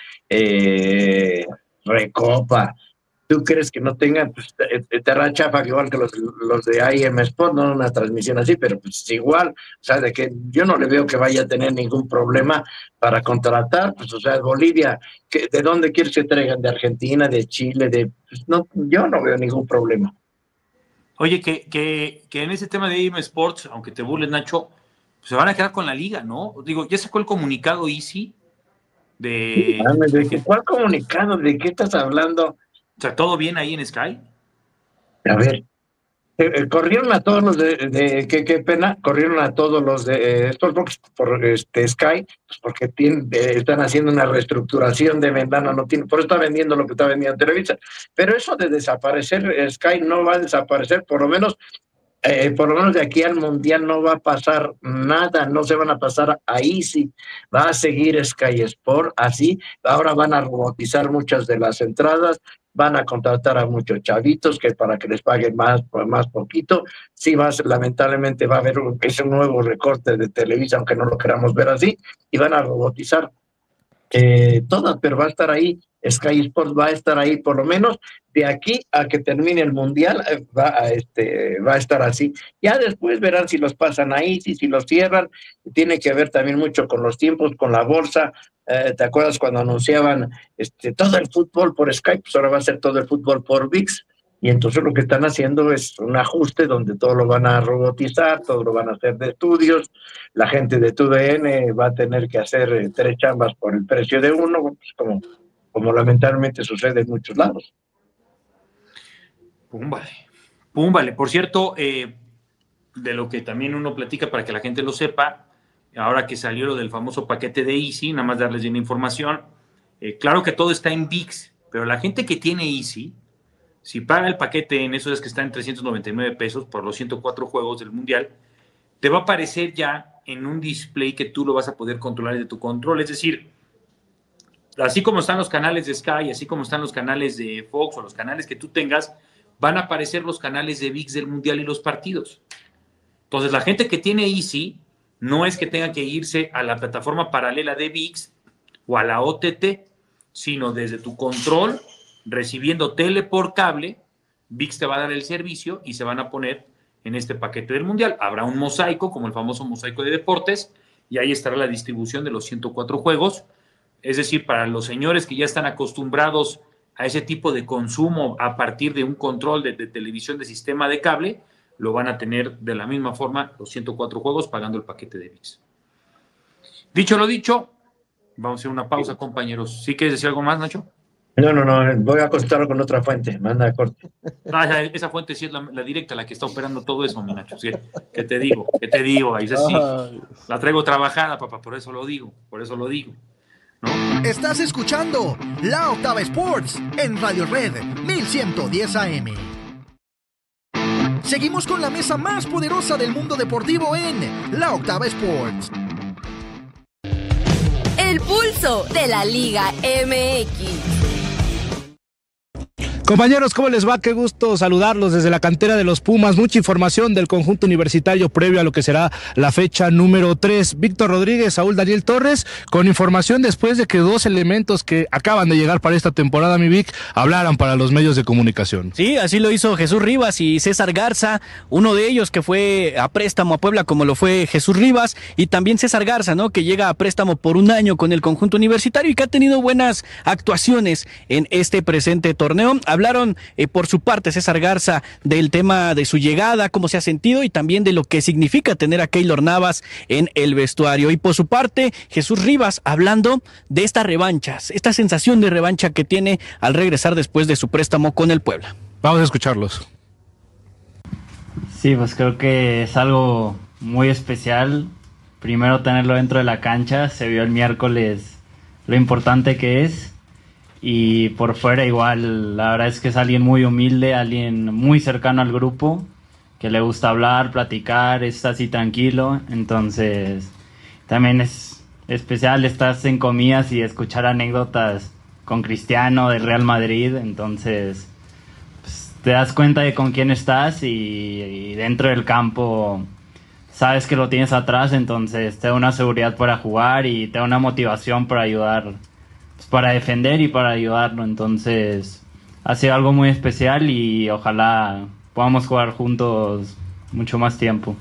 Recopa. ¿Tú crees que no tengan, pues, terra chafa igual que los de IM Sport, no una transmisión así, pero pues igual, o sea, de que yo no le veo que vaya a tener ningún problema para contratar, pues, o sea, Bolivia, ¿de dónde quieres que traigan? ¿De Argentina, de Chile? Pues, no, yo no veo ningún problema. Oye, que en ese tema de IM Sports, aunque te burles, Nacho, pues se van a quedar con la liga, ¿no? Digo, ya sacó el comunicado Easy de... ¿Cuál comunicado? ¿De qué estás hablando? O sea, ¿todo bien ahí en Sky? A ver, corrieron a todos los qué pena, corrieron a todos los de Sportbox por Sky, pues porque están haciendo una reestructuración de Vendana, por eso está vendiendo lo que está vendiendo Televisa. Pero eso de desaparecer Sky no va a desaparecer, por lo menos de aquí al Mundial no va a pasar nada, no se van a pasar a Easy, va a seguir Sky Sport así. Ahora van a robotizar muchas de las entradas, van a contratar a muchos chavitos que para que les paguen más poquito. Sí, lamentablemente va a haber ese nuevo recorte de Televisa, aunque no lo queramos ver así, y van a robotizar todas, pero va a estar ahí. Sky Sports va a estar ahí por lo menos de aquí a que termine el Mundial, va a estar así. Ya después verán si los pasan ahí, si los cierran. Tiene que ver también mucho con los tiempos, con la bolsa. ¿Te acuerdas cuando anunciaban todo el fútbol por Sky? Pues ahora va a ser todo el fútbol por ViX. Y entonces lo que están haciendo es un ajuste donde todo lo van a robotizar, todo lo van a hacer de estudios. La gente de TUDN va a tener que hacer 3 chambas por el precio de uno, pues como lamentablemente sucede en muchos lados. Púmbale. Por cierto, de lo que también uno platica para que la gente lo sepa, ahora que salió lo del famoso paquete de Easy, nada más darles bien información, claro que todo está en ViX, pero la gente que tiene Easy, si paga el paquete en esos días que está en 399 pesos por los 104 juegos del Mundial, te va a aparecer ya en un display que tú lo vas a poder controlar desde tu control. Es decir, así como están los canales de Sky, así como están los canales de Fox o los canales que tú tengas, van a aparecer los canales de ViX del Mundial y los partidos. Entonces, la gente que tiene Easy no es que tenga que irse a la plataforma paralela de ViX o a la OTT, sino desde tu control, recibiendo tele por cable, ViX te va a dar el servicio y se van a poner en este paquete del Mundial. Habrá un mosaico, como el famoso mosaico de deportes, y ahí estará la distribución de los 104 juegos. Es decir, para los señores que ya están acostumbrados a ese tipo de consumo a partir de un control de televisión de sistema de cable, lo van a tener de la misma forma los 104 juegos pagando el paquete de ViX. Dicho lo dicho, vamos a hacer una pausa, compañeros. ¿Sí quieres decir algo más, Nacho? No, voy a contestarlo con otra fuente, manda a corte. Esa fuente sí es la directa, la que está operando todo eso, mi Nacho. ¿Sí? ¿Qué te digo? Ahí sí, la traigo trabajada, papá, por eso lo digo. ¿No? Estás escuchando La Octava Sports en Radio Red 1110 AM. Seguimos con la mesa más poderosa del mundo deportivo en La Octava Sports. El pulso de la Liga MX. Compañeros, ¿cómo les va? Qué gusto saludarlos desde la cantera de los Pumas. Mucha información del conjunto universitario previo a lo que será la fecha número 3. Víctor Rodríguez, Saúl Daniel Torres, con información después de que dos elementos que acaban de llegar para esta temporada, mi Vic, hablaran para los medios de comunicación. Sí, así lo hizo Jesús Rivas y César Garza, uno de ellos que fue a préstamo a Puebla como lo fue Jesús Rivas, y también César Garza, ¿no? Que llega a préstamo por un año con el conjunto universitario y que ha tenido buenas actuaciones en este presente torneo. Hablaron por su parte César Garza del tema de su llegada, cómo se ha sentido y también de lo que significa tener a Keylor Navas en el vestuario. Y por su parte Jesús Rivas hablando de estas revanchas, esta sensación de revancha que tiene al regresar después de su préstamo con el Puebla. Vamos a escucharlos. Sí, pues creo que es algo muy especial. Primero tenerlo dentro de la cancha, se vio el miércoles lo importante que es. Y por fuera igual, la verdad es que es alguien muy humilde, alguien muy cercano al grupo, que le gusta hablar, platicar, es así tranquilo. Entonces también es especial, estás en comidas y escuchar anécdotas con Cristiano del Real Madrid. Entonces pues, te das cuenta de con quién estás y dentro del campo sabes que lo tienes atrás, entonces te da una seguridad para jugar y te da una motivación para ayudar, para defender y para ayudarlo. Entonces ha sido algo muy especial y ojalá podamos jugar juntos mucho más tiempo.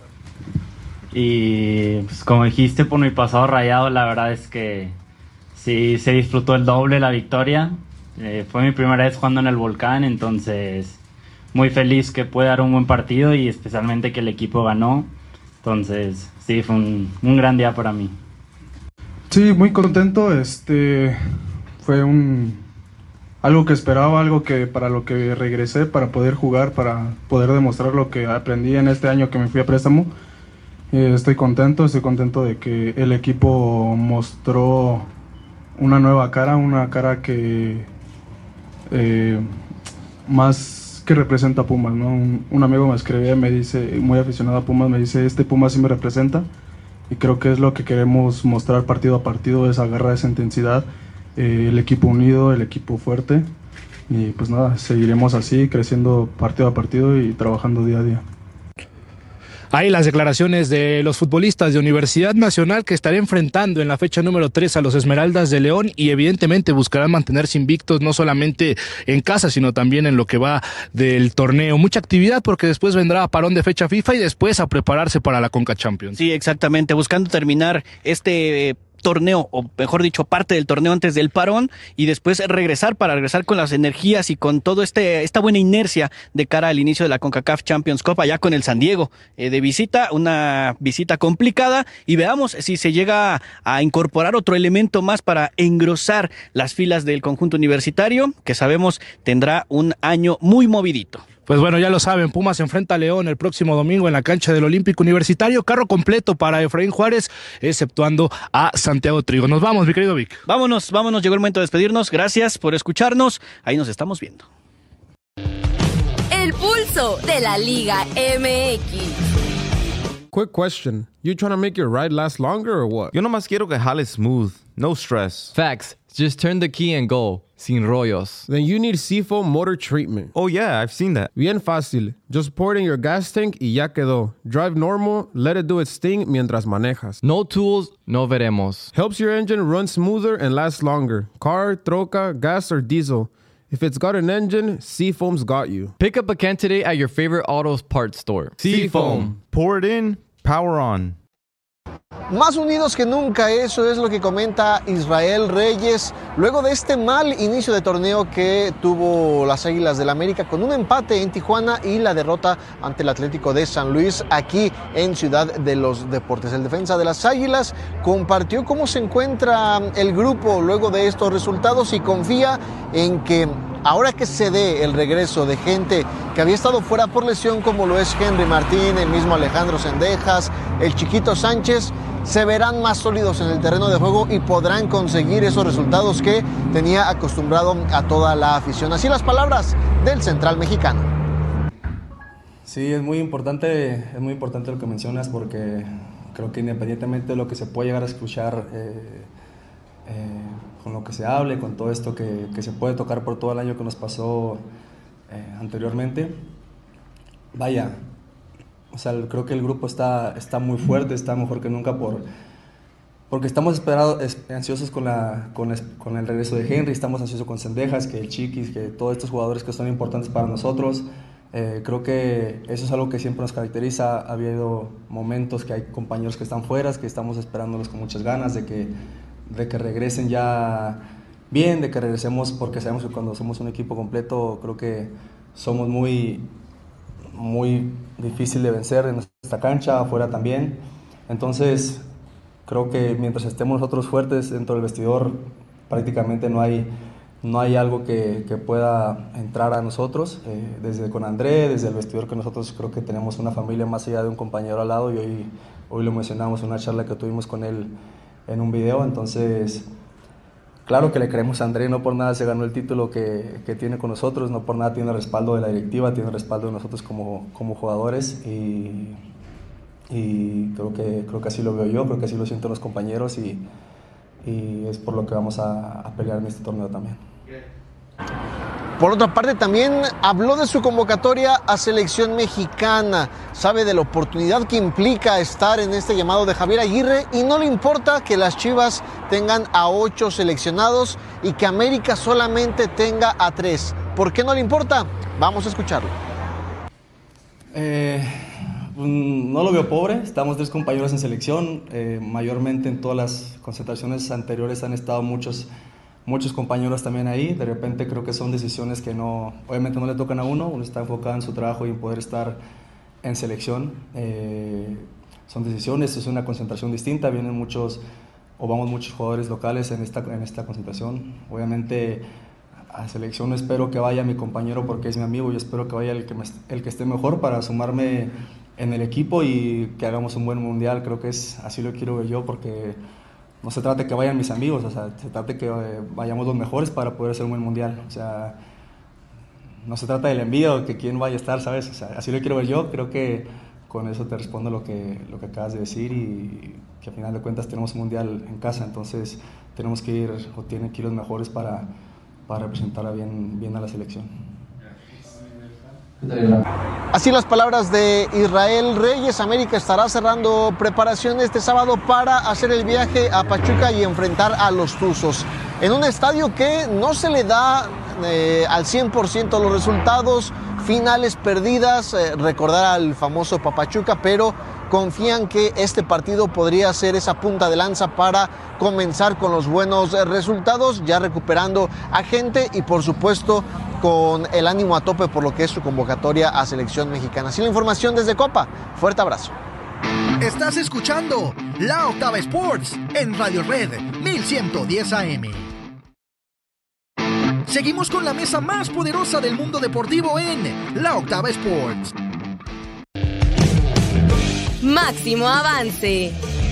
Y pues como dijiste, por mi pasado Rayado, la verdad es que sí se disfrutó el doble la victoria. Fue mi primera vez jugando en el Volcán, entonces muy feliz que pude dar un buen partido y especialmente que el equipo ganó. Entonces sí, fue un gran día para mí. Sí, muy contento. Fue algo que esperaba, algo que para lo que regresé, para poder jugar, para poder demostrar lo que aprendí en este año que me fui a préstamo. Estoy contento de que el equipo mostró una nueva cara, una cara que más que representa a Pumas, ¿no? Un amigo me escribía, me dice, muy aficionado a Pumas, me dice, este Pumas sí me representa. Y creo que es lo que queremos mostrar partido a partido, esa garra, esa intensidad, el equipo unido, el equipo fuerte. Y pues nada, seguiremos así, creciendo partido a partido y trabajando día a día. Hay las declaraciones de los futbolistas de Universidad Nacional que estarán enfrentando en la fecha número 3 a los Esmeraldas de León y evidentemente buscarán mantenerse invictos no solamente en casa sino también en lo que va del torneo. Mucha actividad porque después vendrá parón de fecha FIFA y después a prepararse para la Conca Champions. Sí, exactamente, buscando terminar este torneo, o mejor dicho, parte del torneo antes del parón y después regresar con las energías y con todo esta buena inercia de cara al inicio de la CONCACAF Champions Cup allá con el San Diego de visita, una visita complicada y veamos si se llega a incorporar otro elemento más para engrosar las filas del conjunto universitario que sabemos tendrá un año muy movidito. Pues bueno, ya lo saben, Pumas se enfrenta a León el próximo domingo en la cancha del Olímpico Universitario. Carro completo para Efraín Juárez, exceptuando a Santiago Trigo. Nos vamos, mi querido Vic. Vámonos, llegó el momento de despedirnos. Gracias por escucharnos. Ahí nos estamos viendo. El pulso de la Liga MX. Quick question. You trying to make your ride last longer or what? Yo nomás quiero que jale smooth. No stress. Facts. Just turn the key and go. Sin rollos. Then you need Seafoam Motor Treatment. Oh yeah, I've seen that. Bien fácil. Just pour it in your gas tank y ya quedó. Drive normal, let it do its thing mientras manejas. No tools, no veremos. Helps your engine run smoother and last longer. Car, troca, gas, or diesel. If it's got an engine, Seafoam's got you. Pick up a can today at your favorite auto parts store. Seafoam. Pour it in, power on. Más unidos que nunca, eso es lo que comenta Israel Reyes, luego de este mal inicio de torneo que tuvo las Águilas del América con un empate en Tijuana y la derrota ante el Atlético de San Luis aquí en Ciudad de los Deportes. El defensa de las Águilas compartió cómo se encuentra el grupo luego de estos resultados y confía en que ahora que se dé el regreso de gente que había estado fuera por lesión, como lo es Henry Martín, el mismo Alejandro Zendejas, el Chiquito Sánchez, se verán más sólidos en el terreno de juego y podrán conseguir esos resultados que tenía acostumbrado a toda la afición. Así las palabras del central mexicano. Sí, es muy importante lo que mencionas, porque creo que independientemente de lo que se puede llegar a escuchar, con lo que se hable, con todo esto que se puede tocar por todo el año que nos pasó anteriormente, vaya, o sea, creo que el grupo está muy fuerte, está mejor que nunca porque estamos ansiosos con el regreso de Henry, estamos ansiosos con Zendejas, que el Chiquis, que todos estos jugadores que son importantes para nosotros. Creo que eso es algo que siempre nos caracteriza. Ha habido momentos que hay compañeros que están fuera, que estamos esperándolos con muchas ganas de que regresen ya bien, de que regresemos, porque sabemos que cuando somos un equipo completo, creo que somos muy difícil de vencer en nuestra cancha, afuera también. Entonces, creo que mientras estemos nosotros fuertes dentro del vestidor, prácticamente no hay algo que pueda entrar a nosotros. Desde con André, desde el vestidor, que nosotros creo que tenemos una familia más allá de un compañero al lado, y hoy lo mencionamos en una charla que tuvimos con él en un video. Entonces, claro que le creemos a André, no por nada se ganó el título que tiene con nosotros, no por nada tiene el respaldo de la directiva, tiene el respaldo de nosotros como jugadores, y creo que así lo veo yo, creo que así lo sienten los compañeros, y es por lo que vamos a pelear en este torneo también. Por otra parte, también habló de su convocatoria a selección mexicana. Sabe de la oportunidad que implica estar en este llamado de Javier Aguirre y no le importa que las Chivas tengan a 8 seleccionados y que América solamente tenga a 3. ¿Por qué no le importa? Vamos a escucharlo. No lo veo pobre, estamos 3 compañeros en selección, mayormente en todas las concentraciones anteriores han estado muchos compañeros también ahí. De repente creo que son decisiones que obviamente no le tocan a uno está enfocado en su trabajo y en poder estar en selección. Son decisiones, es una concentración distinta, vamos muchos jugadores locales en esta concentración. Obviamente a selección espero que vaya mi compañero porque es mi amigo, y espero que vaya el que esté mejor para sumarme en el equipo y que hagamos un buen mundial. Creo que así lo quiero ver yo, porque no se trata de que vayan mis amigos, o sea, se trata de que vayamos los mejores para poder hacer un buen mundial. O sea, no se trata del envío o que quién vaya a estar, ¿sabes? O sea, así lo quiero ver yo. Creo que con eso te respondo lo que acabas de decir, y que al final de cuentas tenemos un mundial en casa, entonces tienen que ir los mejores para representar bien a la selección. Así las palabras de Israel Reyes. América estará cerrando preparación este sábado para hacer el viaje a Pachuca y enfrentar a los Tuzos en un estadio que no se le da al 100% los resultados, finales perdidas, recordar al famoso Pachuca, pero confían que este partido podría ser esa punta de lanza para comenzar con los buenos resultados, ya recuperando a gente y por supuesto con el ánimo a tope por lo que es su convocatoria a selección mexicana. Así la información desde Copa. Fuerte abrazo. Estás escuchando La Octava Sports en Radio Red 1110 AM. Seguimos con la mesa más poderosa del mundo deportivo en La Octava Sports. Máximo avance.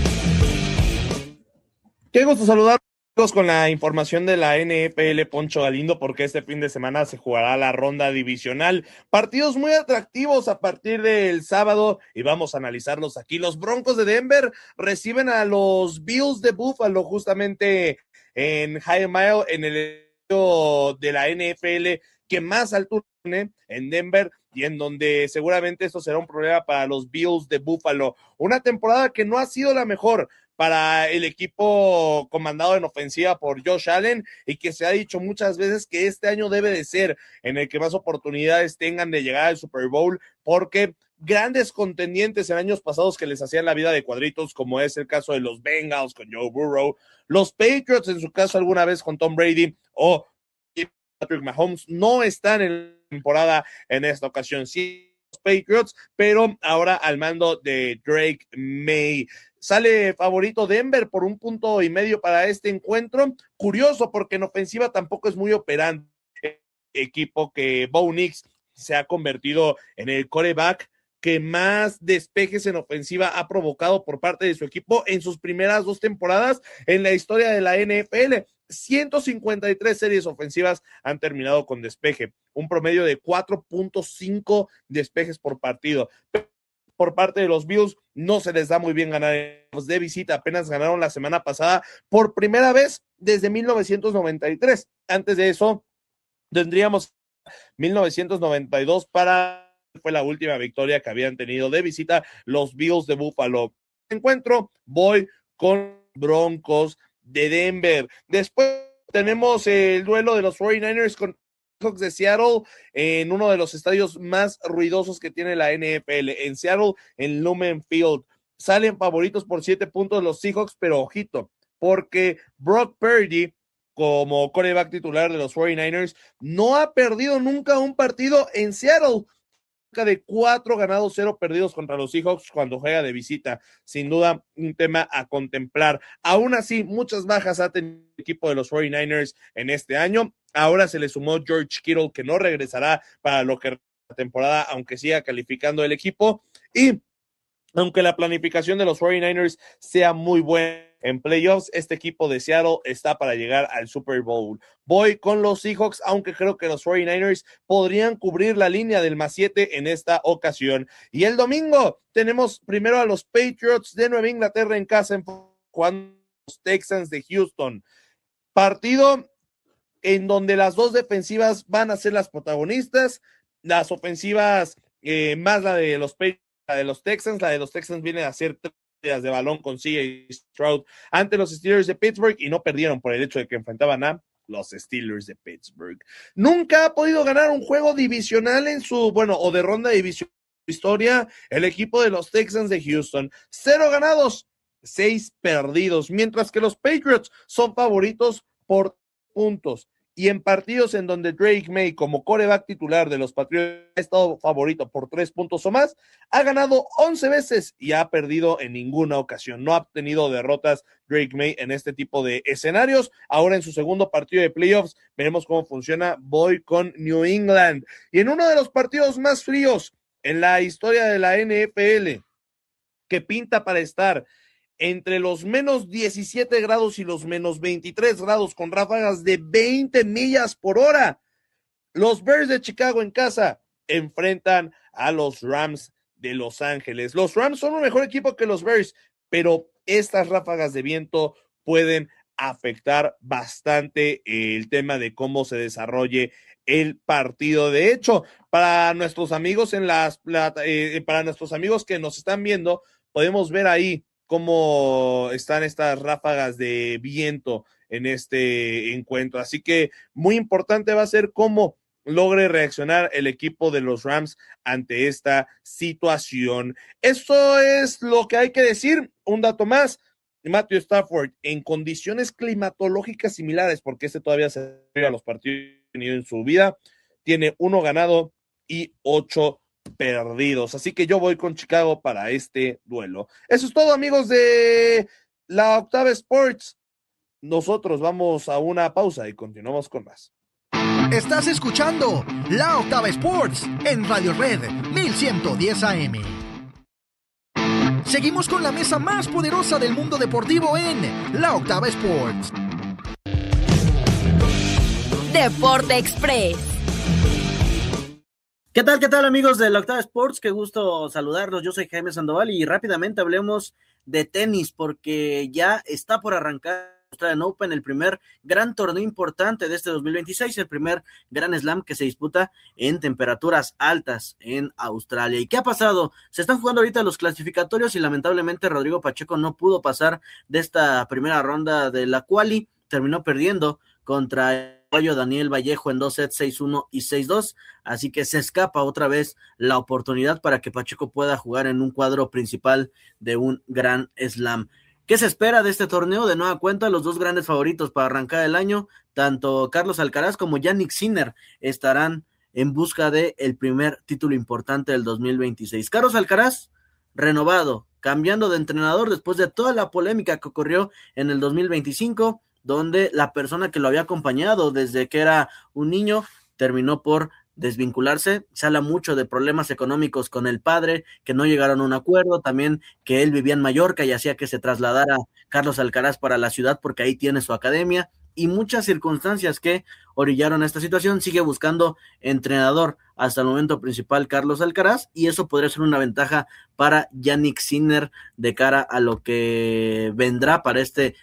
Qué gusto saludarlos con la información de la NFL, Poncho Galindo, porque este fin de semana se jugará la ronda divisional. Partidos muy atractivos a partir del sábado y vamos a analizarlos aquí. Los Broncos de Denver reciben a los Bills de Buffalo justamente en High Mile, en el estadio de la NFL que más altura tiene en Denver, y en donde seguramente esto será un problema para los Bills de Buffalo. Una temporada que no ha sido la mejor para el equipo comandado en ofensiva por Josh Allen y que se ha dicho muchas veces que este año debe de ser en el que más oportunidades tengan de llegar al Super Bowl, porque grandes contendientes en años pasados que les hacían la vida de cuadritos, como es el caso de los Bengals con Joe Burrow, los Patriots en su caso alguna vez con Tom Brady o Patrick Mahomes, no están en la temporada en esta ocasión. Sí, los Patriots, pero ahora al mando de Drake May. Sale favorito Denver por 1.5 puntos para este encuentro. Curioso porque en ofensiva tampoco es muy operante. El equipo que Bo Nix se ha convertido en el quarterback que más despejes en ofensiva ha provocado por parte de su equipo en sus primeras 2 temporadas en la historia de la NFL. 153 series ofensivas han terminado con despeje, un promedio de 4.5 despejes por partido. Por parte de los Bills, no se les da muy bien ganar de visita, apenas ganaron la semana pasada por primera vez desde 1993. Antes de eso, tendríamos 1992 fue la última victoria que habían tenido de visita los Bills de Buffalo. Encuentro, voy con Broncos de Denver. Después tenemos el duelo de los 49ers con Seahawks de Seattle en uno de los estadios más ruidosos que tiene la NFL, en Seattle, en Lumen Field. Salen favoritos por 7 puntos los Seahawks, pero ojito, porque Brock Purdy, como quarterback titular de los 49ers, no ha perdido nunca un partido en Seattle. De 4 ganados, 0 perdidos contra los Seahawks cuando juega de visita. Sin duda, un tema a contemplar. Aún así, muchas bajas ha tenido el equipo de los 49ers en este año. Ahora se le sumó George Kittle, que no regresará para lo que la temporada, aunque siga calificando el equipo. Y aunque la planificación de los 49ers sea muy buena en playoffs, este equipo de Seattle está para llegar al Super Bowl. Voy con los Seahawks, aunque creo que los 49ers podrían cubrir la línea del +7 en esta ocasión. Y el domingo tenemos primero a los Patriots de Nueva Inglaterra en casa, jugando los Texans de Houston. Partido en donde las dos defensivas van a ser las protagonistas. Las ofensivas, más la de los Patriots, la de los Texans viene a ser de balón con CJ Stroud ante los Steelers de Pittsburgh y no perdieron por el hecho de que enfrentaban a los Steelers de Pittsburgh. Nunca ha podido ganar un juego divisional o de ronda divisional en su historia el equipo de los Texans de Houston. 0 ganados, 6 perdidos, mientras que los Patriots son favoritos por puntos. Y en partidos en donde Drake May, como quarterback titular de los Patriots, ha estado favorito por 3 puntos o más, ha ganado 11 veces y ha perdido en ninguna ocasión. No ha tenido derrotas Drake May en este tipo de escenarios. Ahora en su segundo partido de playoffs, veremos cómo funciona. Voy con New England. Y en uno de los partidos más fríos en la historia de la NFL, que pinta para estar entre los menos 17 grados y los menos 23 grados con ráfagas de 20 millas por hora. Los Bears de Chicago en casa enfrentan a los Rams de Los Ángeles. Los Rams son un mejor equipo que los Bears, pero estas ráfagas de viento pueden afectar bastante el tema de cómo se desarrolle el partido. De hecho, para nuestros amigos para nuestros amigos que nos están viendo, podemos ver ahí cómo están estas ráfagas de viento en este encuentro. Así que muy importante va a ser cómo logre reaccionar el equipo de los Rams ante esta situación. Eso es lo que hay que decir. Un dato más, Matthew Stafford en condiciones climatológicas similares, porque todavía se a los partidos que ha tenido en su vida, tiene 1 ganado y 8 perdidos, así que yo voy con Chicago para este duelo. Eso es todo, amigos de la Octava Sports. Nosotros vamos a una pausa y continuamos con más. Estás escuchando La Octava Sports en Radio Red 1110 AM. Seguimos con la mesa más poderosa del mundo deportivo en La Octava Sports. Deporte Express. ¿Qué tal amigos de la Octava Sports? Qué gusto saludarlos, yo soy Jaime Sandoval y rápidamente hablemos de tenis porque ya está por arrancar Australian Open, el primer gran torneo importante de este 2026, el primer Grand Slam que se disputa en temperaturas altas en Australia. ¿Y qué ha pasado? Se están jugando ahorita los clasificatorios y lamentablemente Rodrigo Pacheco no pudo pasar de esta primera ronda de la quali, terminó perdiendo contra el uruguayo Daniel Vallejo en 2 sets, 6-1 y 6-2, así que se escapa otra vez la oportunidad para que Pacheco pueda jugar en un cuadro principal de un Grand Slam. ¿Qué se espera de este torneo? De nueva cuenta, los dos grandes favoritos para arrancar el año, tanto Carlos Alcaraz como Jannik Sinner, estarán en busca del primer título importante del 2026. Carlos Alcaraz, renovado, cambiando de entrenador después de toda la polémica que ocurrió en el 2025, donde la persona que lo había acompañado desde que era un niño terminó por desvincularse. Se habla mucho de problemas económicos con el padre, que no llegaron a un acuerdo, también que él vivía en Mallorca y hacía que se trasladara Carlos Alcaraz para la ciudad porque ahí tiene su academia, y muchas circunstancias que orillaron esta situación. Sigue buscando entrenador hasta el momento principal Carlos Alcaraz, y eso podría ser una ventaja para Jannik Sinner de cara a lo que vendrá para este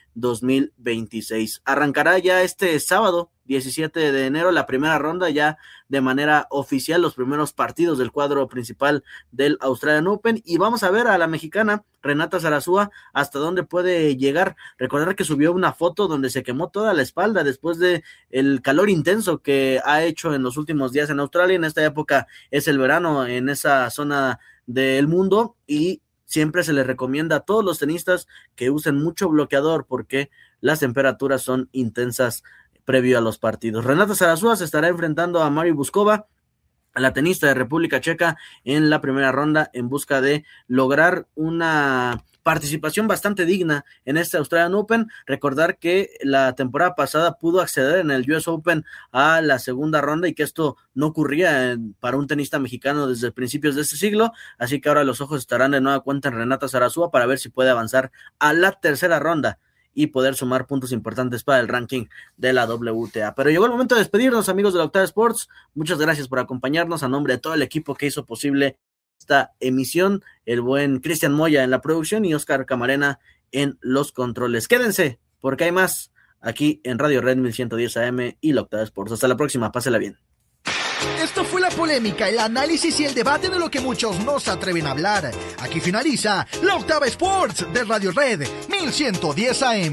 2026. Arrancará ya este sábado 17 de enero la primera ronda, ya de manera oficial, los primeros partidos del cuadro principal del Australian Open, y vamos a ver a la mexicana Renata Zarazúa hasta dónde puede llegar. Recordar que subió una foto donde se quemó toda la espalda después de el calor intenso que ha hecho en los últimos días en Australia. En esta época es el verano en esa zona del mundo, y siempre se les recomienda a todos los tenistas que usen mucho bloqueador porque las temperaturas son intensas previo a los partidos. Renata Zarazúa se estará enfrentando a Mari Buskova, a la tenista de República Checa, en la primera ronda en busca de lograr una participación bastante digna en este Australian Open. Recordar que la temporada pasada pudo acceder en el US Open a la segunda ronda y que esto no ocurría para un tenista mexicano desde principios de este siglo, así que ahora los ojos estarán de nueva cuenta en Renata Zarazúa para ver si puede avanzar a la tercera ronda y poder sumar puntos importantes para el ranking de la WTA. Pero llegó el momento de despedirnos, amigos de la Octava Sports. Muchas gracias por acompañarnos, a nombre de todo el equipo que hizo posible esta emisión, el buen Cristian Moya en la producción y Oscar Camarena en los controles. Quédense, porque hay más aquí en Radio Red 1110 AM y la Octava Sports. Hasta la próxima, pásela bien. Esto fue la polémica, el análisis y el debate de lo que muchos no se atreven a hablar. Aquí finaliza la Octava Sports de Radio Red 1110 AM.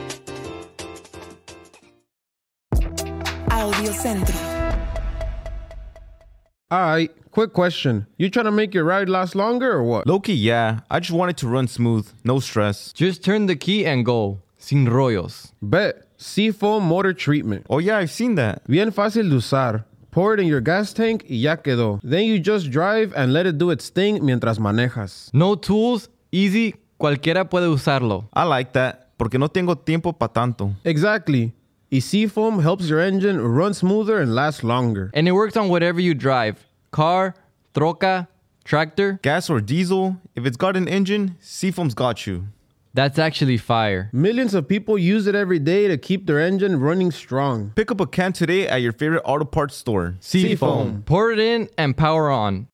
Audio Centro. Alright, quick question. You trying to make your ride last longer or what? Low-key, yeah. I just want it to run smooth. No stress. Just turn the key and go. Sin rollos. Bet. Seafoam Motor Treatment. Oh yeah, I've seen that. Bien fácil de usar. Pour it in your gas tank y ya quedó. Then you just drive and let it do its thing mientras manejas. No tools, easy, cualquiera puede usarlo. I like that, porque no tengo tiempo pa' tanto. Exactly. Y Seafoam helps your engine run smoother and last longer. And it works on whatever you drive. Car, troca, tractor. Gas or diesel, if it's got an engine, Seafoam's got you. That's actually fire. Millions of people use it every day to keep their engine running strong. Pick up a can today at your favorite auto parts store. Seafoam. Pour it in and power on.